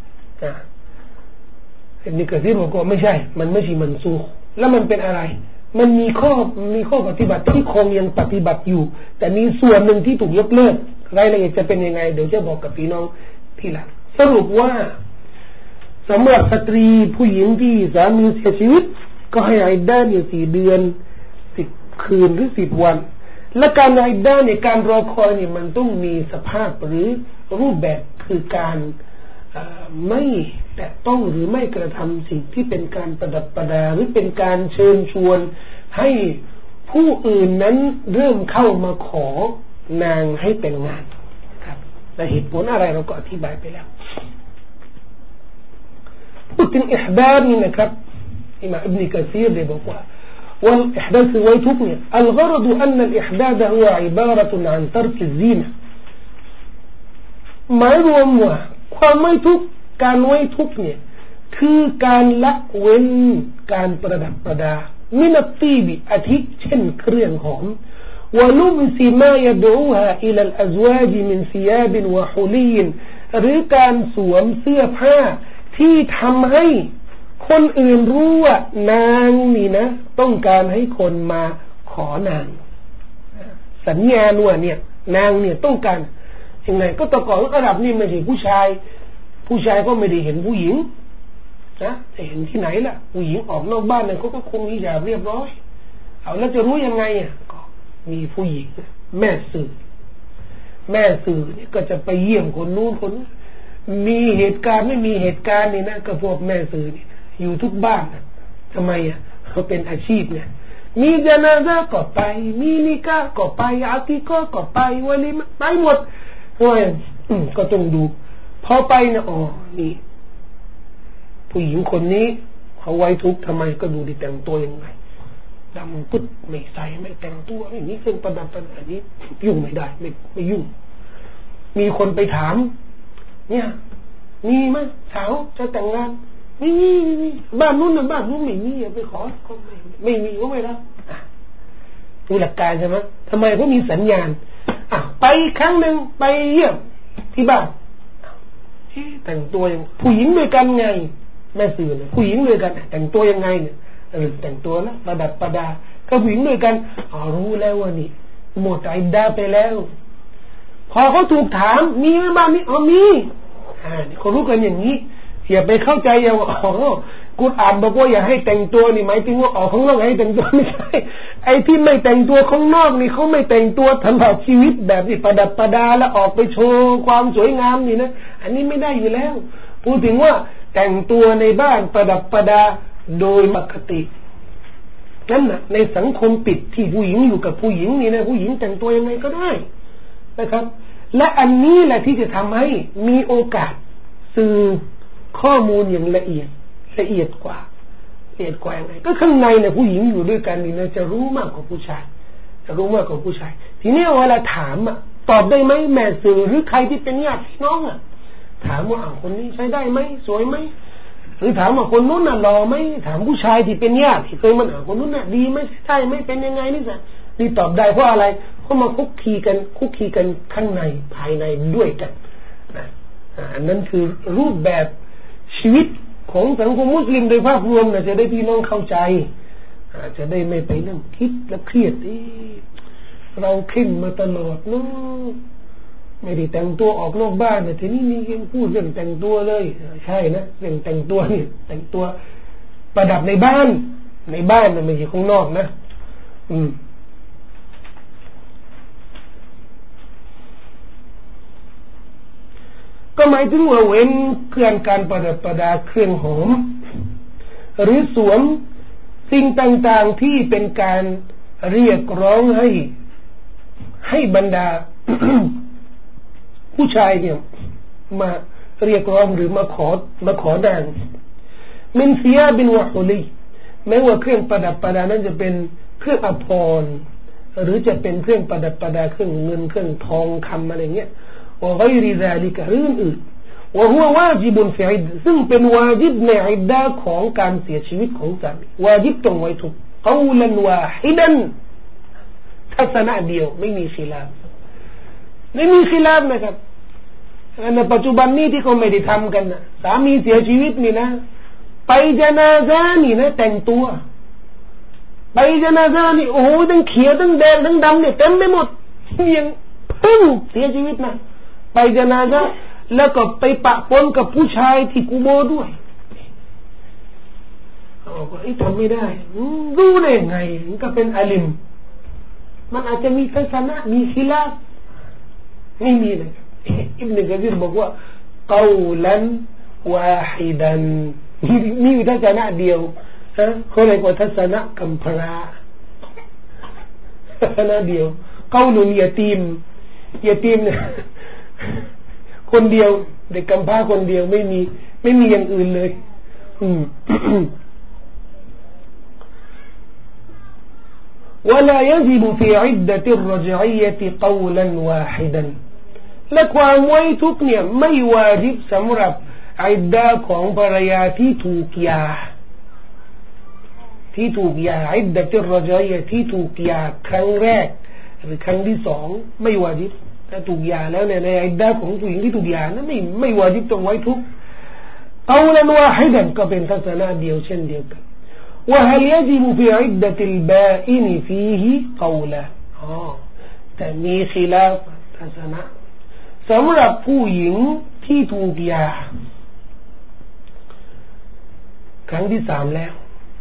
ๆอิบนุกะซีรบอกว่าไม่ใช่มันไม่ใช่มันซูขแล้วมันเป็นอะไรมันมีข้อปฏิบัติที่คงยังปฏิบัติอยู่แต่มีส่วนหนึ่งที่ถูกยกเลิกรายละเอียดจะเป็นยังไงเดี๋ยวจะบอกกับพี่น้องทีหลังสรุปว่าสำหรับสตรีผู้หญิงที่สามีเสียชีวิตก็ให้อิดดะห์อยู่4 เดือน10 คืนหรือ10 วันและการอิดดะห์เนี่ยการรอคอยเนี่ยมันต้องมีสภาพหรือรูปแบบคือการไม่แตะต้องหรือไม่กระทำสิ่งที่เป็นการประดับประดาหรือเป็นการเชิญชวนให้ผู้อื่นนั้นเริ่มเข้ามาขอนางให้แต่งงานครับและเหตุผลอะไรเราก็อธิบายไปแล้วพูดถึงอิห์ดาดนี่นะครับอิหม่ามอิบนุกะซีรได้บอกว่าوالإحداثคือไว้ทุกข์เนี่ย الغرض أن الإحداد هو عبارة عن ترك الزينة หมายรวมว่าความไม่ทุกข์การไว้ทุกข์เนี่ยคือการละเว้นการประดับประดามินัตตีบิอาทิเช่นเครื่องหอมولبس ما يدعوها إلى الأزواج من ثياب وحلي หรือการสวมเสื้อผ้าที่ทำให้คนอื่นรู้ว่านางนี่นะต้องการให้คนมาขอนางสัญญาณว่าเนี่ยนางเนี่ยต้องการยังไงก็ตะก่อนอาหรับนี่ไม่ใช่ผู้ชายก็ไม่ได้เห็นผู้หญิงนะจะเห็นที่ไหนล่ะผู้หญิงออกนอกบ้านเนี่ยเขาก็คงฮิญาบเรียบร้อยเอาแล้วจะรู้ยังไงอ่ะก็มีผู้หญิงแม่สื่อเนี่ยก็จะไปเยี่ยมคนนู้นคนมีเหตุการณ์ไม่มีเหตุการณ์นี่นะก็พวกแม่สื่อนี่อยู่ทุกบ้านทำไมอ่ะเขาเป็นอาชีพเนี่ยมีญะนาซะห์ก็ไปมีนิกะห์ก็ไปอากีกะห์ก็ไปวะลิมะห์ไปหมดก็ต้องดูพอไปนะอ๋อนี่ผู้หญิงคนนี้เขาไว้ทุกข์ทำไมก็ดูดิแต่งตัวยังไงดำปึ๊ดไม่ใส่ไม่แต่งตัวไม่มีเครื่องประดับอันนี้ยุ่งไม่ได้ไม่ยุ่งมีคนไปถามเนี่ยมีไหมสาวจะแต่งงานมีบ้านนู้นบ้านนู้นไม่มีไปขอก็ไม่มีก็ไม่รับมีหลักการใช่ไหมทำไมเขามีสัญญาณไปครั้งหนึ่งไปเยี่ยมที่บ้านแต่งตัวยังผู้หญิงด้วยกันไงแม่สื่อเนี่ยผู้หญิงด้วยกันแต่งตัวยังไงเนี่ยแต่งตัวแล้วประดับประดาก็ผู้หญิงด้วยกันรู้แล้วว่านี่หมดอิดดะห์ไปแล้วพอเขาถูกถามมีไหมบ้านนี้มีเขารู้กันอย่างนี้อย่าไปเข้าใจอย่าว่ากุรอานบอกว่าอย่าให้แต่งตัวนี่หมายถึงว่าออกข้างนอกให้แต่งตัวไม่ใช่ไอ้ที่ไม่แต่งตัวข้างนอกนี่เขาไม่แต่งตัวตลอดชีวิตแบบที่ประดับประดาแล้วออกไปโชว์ความสวยงามนี่นะอันนี้ไม่ได้อยู่แล้วพูดถึงว่าแต่งตัวในบ้านประดับประดาโดยปกตินั่นน่ะในสังคมปิดที่ผู้หญิงอยู่กับผู้หญิงนี่นะผู้หญิงแต่งตัวยังไงก็ได้นะครับและอันนี้แหละที่จะทำให้มีโอกาสสื่อข้อมูลอย่างละเอียดกว่ายังไงก็ข้างในเนี่ยผู้หญิงอยู่ด้วยกันนี่นะจะรู้มากกว่าผู้ชายทีนี้เวลาถามตอบได้ไหมแม่สื่อหรือใครที่เป็นญาติพี่น้องถามว่าคนนี้ใช้ได้ไหมสวยไหมหรือถามว่าคนนู้นน่ะหล่อไหมถามผู้ชายที่เป็นญาติที่เคยมันคนนู้นน่ะดีไหมใช่ไหมเป็นยังไงนี่สินี่ตอบได้เพราะอะไรเพราะมาคุกคีกันข้างในภายในด้วยกันอันนั้นคือรูปแบบชีวิตของสังคมมุสลิมโดยภาพรวมนะจะได้พี่น้องเข้าใจจะได้ไม่ไปนั่งคิดและเครียดเราขึ้นมาตลอดเนาะไม่ได้แต่งตัวออกนอกบ้านทีนี้มีการพูดเรื่องแต่งตัวเลยใช่นะเรื่องแต่งตัวนี่แต่งตัวประดับในบ้านนะไม่ใช่ข้างนอกนะก็หมายถึงว่าเว้นเครื่องการประดับประดาเครื่องหอมหรือสวมสิ่งต่างๆที่เป็นการเรียกร้องให้บรรดา ผู้ชายเนี่ยมาเรียกร้องหรือมาขอนางมินซิยาบินวะฮุลีแม้ว่าเครื่องประดับประดานั้นจะเป็นเครื่องอภรณ์หรือจะเป็นเครื่องประดับประดาเครื่องเงินเครื่องทองคำอะไรเงี้ยว่าไกริซาลิกะหรืออื่นว่าหัววาจิบุนฟิอิดซึ่งเป็นวาจิบในอิดดาของการเสียชีวิตของสามีวาจิบตรงไว้ทุกกอลันวาฮิดันทัศนะเดียวไม่มีkhiลาฟนะครับในปัจจุบันนี้ที่เขาไม่ได้ทำกันนะสามีเสียชีวิตนี่นะไปญะนาซะห์นี่นะแต่งตัวไปญะนาซะห์นี่โอ้โหทั้งเขียวทั้งแดงทั้งดำเนี่ยเต็มไปหมดยังเพิ่งเสียชีวิตนะไปญะนาซะห์แล้วก็ไปปะปนกับผู้ชายที่กุโบร์ด้วยเขาบอกว่าทำไม่ได้รู้ได้ไงมันก็เป็นอาลิมมันอาจจะมีทัศนะมีkhiลาฟไม่มีเลยอิบนุกะซีรบอกว่ากอลันวาฮิดันมีทัศนะเดียวเขาเรียกว่าทัศนะกัมพราทัศนะเดียวกอลุนยะตีมเนี่ยคนเดียวเด็กกำพร้าคนเดียวไม่มีอย่างอื่นเลยولا يجب في عدة الرجعية قولا واحدا และความไว้ทุกข์เนี่ยไม่วาญิบสำหรับอิดดาของภรรยาที่ถูกหย่าอิดดะตุรรจอยะที่ถูกหย่าครั้งแรกหรือครั้งที่สองไม่วาญิบถ้าถูกหย่าแล้วในอิดดาของผู้หญิงที่ถูกหย่านั้นไม่วาญิบต้องไว้ทุกข์กอลันวาฮิดันก็เป็นทัศนะเดียวเช่นเดียวกันوهل يجب في عدة البائن فيه قولا แต่มีkhilaafทัศนะสำหรับผู้หญิงที่ถูกหย่าครั้งที่สามแล้ว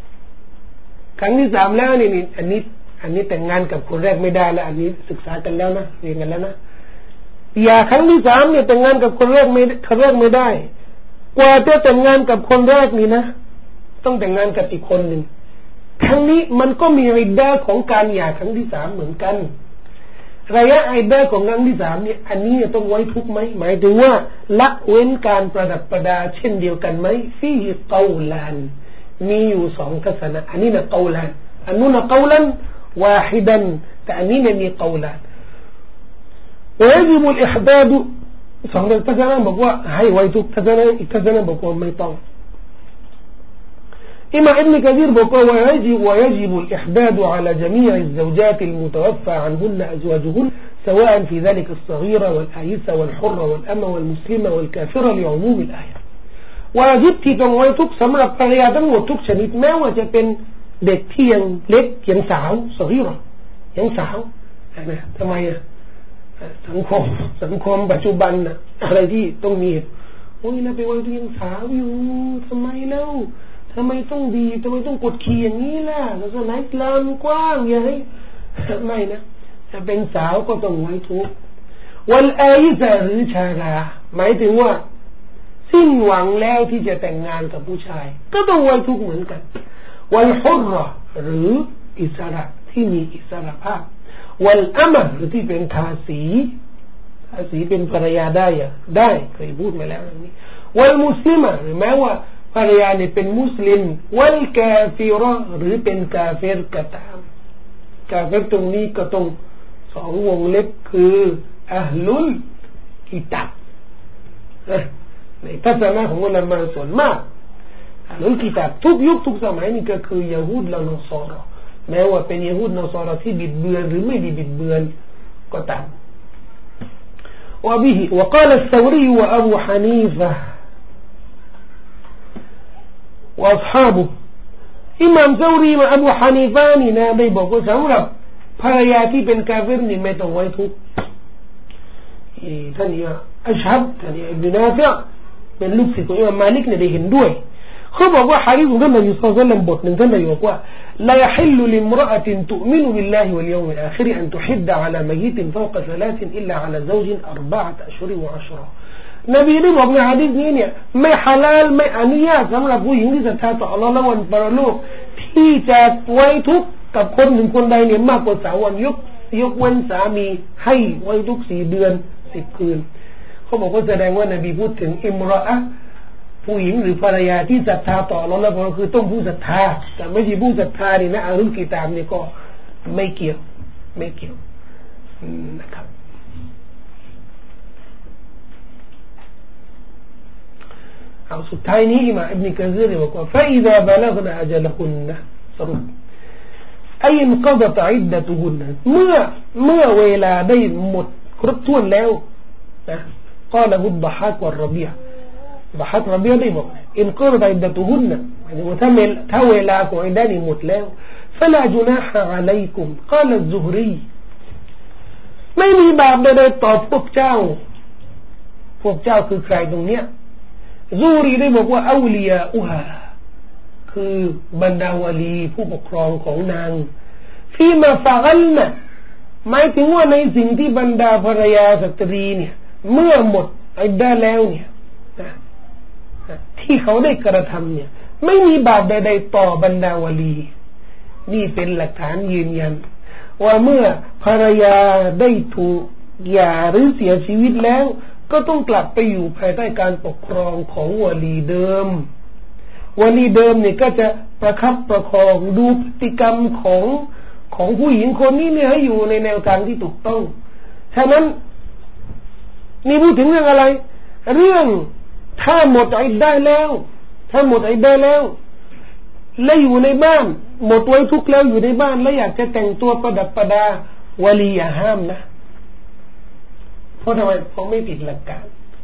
นี่อันนี้แต่งงานกับคนแรกไม่ได้แล้วอันนี้ศึกษากันแล้วนะเรียนกันแล้วนะหย่าครั้งที่สามเนี่ยแต่งงานกับคนแรกไม่ได้กว่าจะแต่งงานกับคนแรกนี่นะต้องแต่งงานกับอีกคนหนึ่งครั้งนี้มันก็มีอิดดาของการหย่าครั้งที่สามเหมือนกันระยะอิดดาของครั้งที่สามเนี่ยอันนี้ต้องไว้ทุกไหมหมายถึงว่าละเว้นการประดับประดาเช่นเดียวกันไหมฟีฮิกอลานมีอยู่สองทัศนะอันนี้นะกอลานอันนู้นนะกอลันวาฮิดันแต่อันนี้เนี่ยมีกอลานويجب الإحداد สองทัศนะบอกว่าให้ไว้ทุกทัศนะอีกทัศนะบอกว่าไม่ต้องإما ابن كثير بقى ويجب الإحداد على جميع الزوجات المتوفى عنهن أزواجهن سواء في ذلك الصغيرة والآيسة والحرة والأمة والمسلمة والكافرة لعموم الآية واجب ที่ต้องไว้ทุกสำหรับภรรยาทั้งหมดทุกชนิดแม้ว่าจะเป็นเด็กที่ยังเล็กยังสาวสฮีรอยังสาวนะทำไมสังคมปัจจุบันน่ะอะไรที่ต้องมีโอ้ยนะไปไว้ที่ยังสาวอยู่ทำไมแล้วทำไมต้องดีทำไมต้องกดขี่อย่างนี้ล่ะศาสนาอิสลามกว้างอย่าให้ไม่นะถ้าเป็นสาวก็ต้องไว้ทุกวันอายิซะหรือชาราหมายถึงว่าสิ้นหวังแล้วที่จะแต่งงานกับผู้ชายก็ต้องไว้ทุกเหมือนกันวันฮุรเราะห์หรืออิสระที่มีอิสระภาพวันอะมะห์หรือที่เป็นทาสีเป็นภรรยาได้เคยพูดมาแล้วอย่างนี้วันมุสลิมะหรือแม้ว่าภรรยาเนี่ยเป็นมุสลิมวัลกาฟิเราะห์หรือเป็นกาเฟรก็ตามกาเฟรตรงนี้ก็ต้องสองวงเล็บคืออะห์ลุลกิตาบในทัศนะของอุลามะส่วนมากอะห์ลุลกิตาบทุกยุคทุกสมัยนี่ก็คือยะฮูดและนอศอรอแม้ว่าเป็นยะฮูดนอศอรอที่บิดเบือนหรือไม่ได้บิดเบือนก็ตามوبه وقال الثوري وأبو حنيفة وأصحابه อิหม่ามเซารีมาอบูฮานีฟะนี่นะได้บอกว่าสำหรับภรรยาที่เป็นกาเฟรนี่ไม่ต้องไว้ทุกข์ท่านอัชฮับท่านอิบนุนาฟิอ์เป็นลูกศิษย์ของอิหม่ามมาลิกเนี่ยได้เห็นด้วยเขาบอกว่าหะดีษของท่านนบีศ็อลลัลลอฮุอะลัยฮิวะซัลลัมบทหนึ่งท่านนบีบอกว่าلا يحل لامرأة تؤمن بالله واليوم الآخر أن تحد على ميت فوق 3 إلا على زوج 4 أشهر وعشرة นบีได้บอกในหะดีษนี้เนี่ยไม่ฮาลาลไม่อนุญาตสำหรับผู้หญิงที่ศรัทธาต่ออัลเลาะห์และวันปรโลกที่จะไว้ทุกข์กับคนหนึ่งคนใดเนี่ยมากกว่า3 วันยกเว้นสามีให้ไว้ทุก4 เดือน10 คืนเขาบอกว่าแสดงว่านบีพูดถึงอิมรออะห์ผู้หญิงหรือภรรยาที่ศรัทธาต่ออัลเลาะห์และก็คือต้องผู้ศรัทธาแต่ไม่ใช่ผู้ศรัทธานี่นะอัลกุรอานนี่ก็ไม่เกี่ยวนะครับเอาสุดท้ายนี้อิหม่ามอิบนุกะซีรบอกว่า فإذا بلغن أجلهن สรุปأي انقضت عدتهن เมื่อเวลาได้หมดครบถ้วนแล้วนะ قاله الضحاك والربيع ضحاك ربيع ได้บอก انقضت عدتهن หมายถึงว่าถ้าเวลาของอิดดะห์นี้หมดแล้ว فلا جناح عليكم قال الزهري ไม่มีบาปใดๆต่อพวกเจ้าคือใครตรงเนี้ยซูรีได้บอกว่าอูลียาอุฮาคือบรรดาวลีผู้ปกครองของนางฟีมาฟะกัลนะหมายถึงว่าในสิ่งที่บรรดาภรรยาสตรีเนี่ยเมื่อหมดอิดดะห์แล้วเนี่ยที่เขาได้กระทำเนี่ยไม่มีบาปใดๆต่อบรรดาวลีนี่เป็นหลักฐานยืนยันว่าเมื่อภรรยาได้ถูกหย่าหรือเสียชีวิตแล้วก็ต้องกลับไปอยู่ภายใต้การปกครองของวลีเดิมเนี่ยก็จะประคับประคองดูพฤติกรรมของผู้หญิงคนนี้เนี่ยให้อยู่ในแนวทางที่ถูกต้องฉะนั้นนี่พูดถึงเรื่องอะไรเรื่องถ้าหมดอิดดะห์แล้วและอยู่ในบ้านหมดไว้ทุกข์แล้วอยู่ในบ้านแล้วอยากจะแต่งตัวประดับประดาวลีอย่าห้ามนะเพราะทำไมเพราะไม่ผิดหลักการ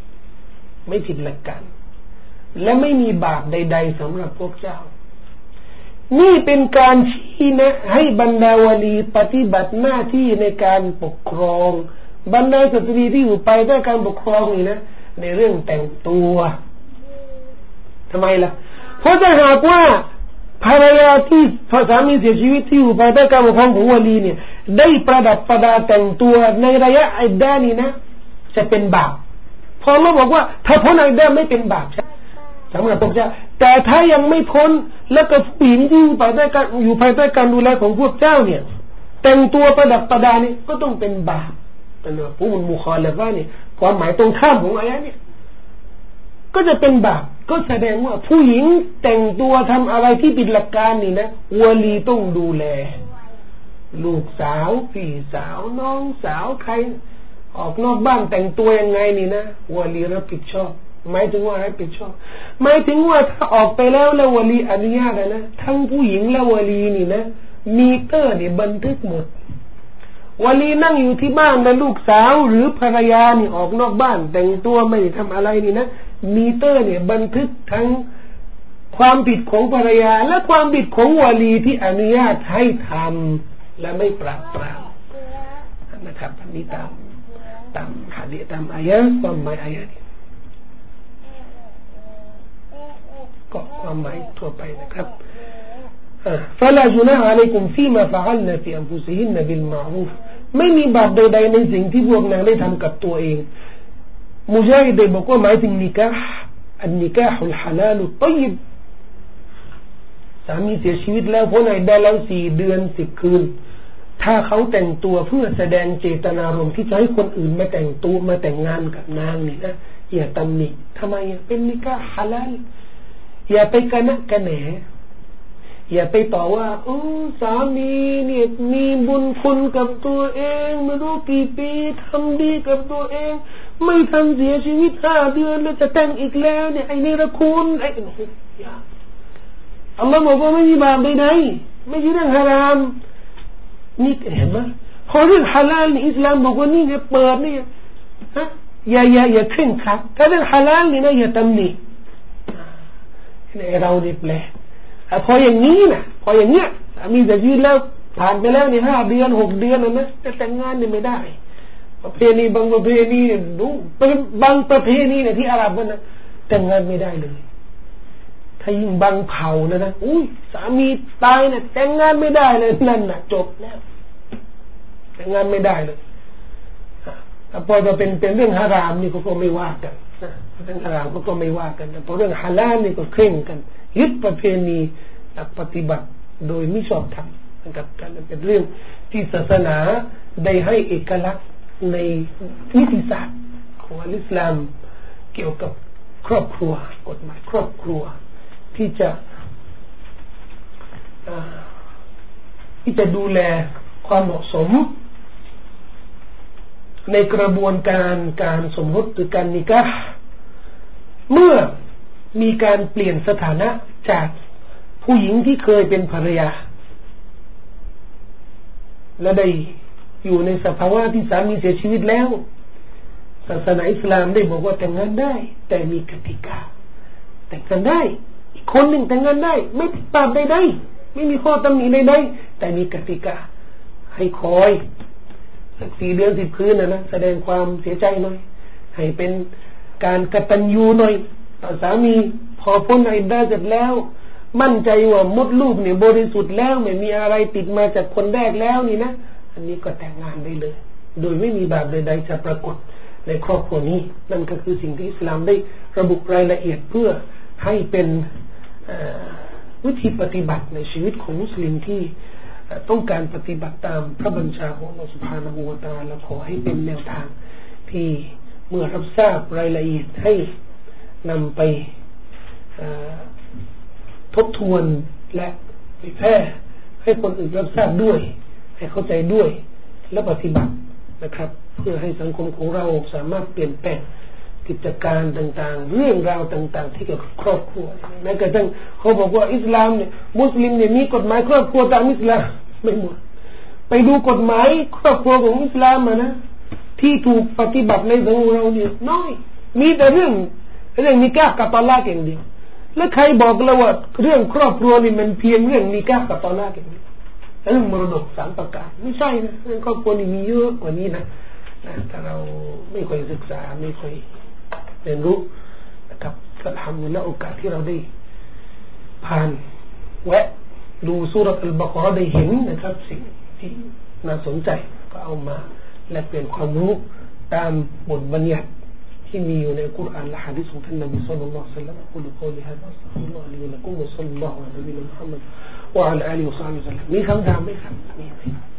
และไม่มีบาปใดๆสำหรับพวกเจ้านี่เป็นการชี้แนะให้บรรดาวลีปฏิบัติหน้าที่ในการปกครองบรรดาสตรีที่อยู่ภายใต้การปกครองนี่นะในเรื่องแต่งตัวทำไมล่ะเพราะถ้าหากว่าภรรยาที่สามีเสียชีวิตที่อยู่ภายใต้การปกครองของวลีเนี่ยได้ประดับประดาแต่งตัวในระยะอิดดะห์นี้นะจะเป็นบาปพอเราบอกว่าถ้าพ้นอิดดะห์ไม่เป็นบาปสำหรับพวกเจ้าแต่ถ้ายังไม่พ้นแล้วก็ผู้หญิงที่อยู่ภายใต้การดูแลของพวกเจ้าเนี่ยแต่งตัวประดับประดานี่ก็ต้องเป็นบาปเป็นผู้มุคอลฟะนี่ความหมายตรงข้ามของอายะห์เนี่ยก็จะเป็นบาปก็แสดงว่าผู้หญิงแต่งตัวทำอะไรที่ผิดหลักการนี่นะวลีต้องดูแลลูกสาวพี่สาวน้องสาวใครออกนอกบ้านแต่งตัวยังไงนี่นะวลีรับผิดชอบหมายถึงว่ารับผิดชอบหมายถึงว่าถ้าออกไปแล้ววลีอนุญาตนะทั้งผู้หญิงและวลีนี่นะมีเตอร์นี่บันทึกหมดวลีนั่งอยู่ที่บ้านนะลูกสาวหรือภรรยานี่ออกนอกบ้านแต่งตัวไม่ทำอะไรนี่นะมีเตอร์เนี่ยบันทึกทั้งความผิดของภรรยาและความผิดของวลีที่อนุญาตให้ทำและไม่ปราบปรามนะครับอันนี้ตามหะดีษตามอายะห์ความหมายอายะห์ก็ความหมายทั่วไปนะครับفلا جناح عليكم فيما فعلن في أنفسهن بالمعروف ไม่มีบาปใดๆในสิ่งที่พวกนางได้ทำกับตัวเองมุญาฮิดได้บอกว่าหมายถึงนิกาห์อันนิกาฮุลฮาลาลุฏอยบสามีเสียชีวิตแล้วพ้นอิดดะห์แล้ว4 เดือน10 คืนถ้าเขาแต่งตัวเพื่อแสดงเจตนารมณ์ที่จะให้คนอื่นมาแต่งตัวมาแต่งงานกับนางนี่นะอย่าตำหนิทำไมเป็นนิกาห์ฮาลาลอย่าไปกระนะกระแหนอย่าไปต่อว่าสามีเนี่ยมีบุญคุณกับตัวเองไม่รู้กี่ปีทำดีกับตัวเองไม่ทำเสียชีวิต5 เดือนแล้วจะแต่งอีกแล้วเนี่ยไอ้นี่ละคุณไอ้อัลลอฮ์บอกว่าไม่มีบาปใดๆไม่ใช่เรื่องฮารามนี่เห็นไหมพอเรื่องฮาลาลนี่อิสลามบอกว่านี่เนี่ยเปิดนี่ฮะอย่าเคร่งครัดถ้าเรื่องฮาลาลนี่นะอย่าตำหนิเราเนี่ยแปลพออย่างนี้นะพออย่างเงี้ยมีแต่ชีวิตแล้วผ่านไปแล้วนี่5 เดือน6 เดือนนะจะแต่งงานนี่ไม่ได้ประเพณีบางประเพณีเนี่ยดูบางประเพณีเนี่ยที่อาหรับมันนะแต่งงานไม่ได้เลยถ้ายิ่งบางเผ่านะอุ้ยสามีตายเนี่ยแต่งงานไม่ได้เลยนั่นน่ะจบแล้วแต่งงานไม่ได้เลยแต่พอจะเป็นเรื่องฮารามนี่เขาก็ไม่ว่ากันเรื่องฮารามก็ไม่ว่ากันแต่พอเรื่องฮาลาลนี่ก็เคร่งกันยึดประเพณีปฏิบัติโดยไม่ชอบธรรมนะครับการเป็นเรื่องที่ศาสนาได้ให้เอกลักษณ์ในนิติศาสตร์ของอิสลามเกี่ยวกับครอบครัวกฎหมายครอบครัวที่จะดูแลความเหมาะสมในกระบวนการสมรสหรือการนิกะห์เมื่อมีการเปลี่ยนสถานะจากผู้หญิงที่เคยเป็นภรรยาและได้อยู่ในสภาวะที่สามีเสียชีวิตแล้วศาสนาอิสลามได้บอกว่าแต่งงานได้แต่มีกติกาแต่งงานได้อีกคนหนึ่งแต่งงานได้ไม่ผิดบาปใดๆไม่มีข้อตำหนิใดๆแต่มีกติกาให้คอยสัก4 เดือน10 คืนนะแสดงความเสียใจหน่อยให้เป็นการกตัญญูหน่อยต่อสามีพอพ้นอิดดะห์เสร็จแล้วมั่นใจว่ามดลูกเนี่ยบริสุทธิ์แล้วไม่มีอะไรติดมาจากคนแรกแล้วนี่นะอันนี้ก็แต่งงานได้เลยโดยไม่มีบาปใดๆจะปรากฏในครอบครัวนี้นั่นก็คือสิ่งที่อิสลามได้ระบุรายละเอียดเพื่อให้เป็นวิธีปฏิบัติในชีวิตของมุสลิมที่ต้องการปฏิบัติตามพระบัญชาของอัลเลาะห์ซุบฮานะฮูวะตะอาลาขอให้เป็นแนวทางที่เมื่อรับทราบรายละเอียดให้นำไปทบทวนและเผยแพร่ให้คนอื่นรับทราบด้วยให้เข้าใจด้วยและปฏิบัตินะครับเพื่อให้สังคมของเราสามารถเปลี่ยนแปลงกิจการต่างๆเรื่องราวต่างๆที่เกี่ยวกับครอบครัวแม้กระทั่งเขาบอกว่าอิสลามเนี่ยมุสลิมเนี่ยมีกฎหมายครอบครัวตามอิสลามไม่หมดไปดูกฎหมายครอบครัวของอิสลามนะที่ถูกปฏิบัติในสังคมเราเนี่ยน้อยมีแต่เรื่องนิกะห์กับตอลากอย่างเดียวแล้วใครบอกเราว่าเรื่องครอบครัวนี่มันเพียงเรื่องนิกะห์กับตอลากอย่างเดียวเรื่องมรดก3 ประการไม่ใช่นะเรื่องครอบครัวนี่มีเยอะกว่านี้นะถ้าเราไม่ค่อยศึกษาไม่ค่อยเรียนรู้นะครับก็ทำในโอกาสที่เราได้ผ่านแวะดูซูเราะห์อัลบะเกาะเราะห์ได้เห็นนะครับสิ่งที่น่าสนใจก็เอามาและเปลี่ยนความรู้ตามบทบัญญัติที่มีอยู่ในกุรอานและหะดีษของท่านนบีศ็อลลัลลอฮุอะลัยฮิวะซัลลัมกุลกอลิฮะซะอัสตัฆฟิรุลลอฮะลิวะละกุมวะศ็อลลัลลอฮุอะลัยฮิวะซัลลัมวะอะลาอาลิฮิวะศอฮบิฮิวะซัลลัมมีคำถามไหมครับ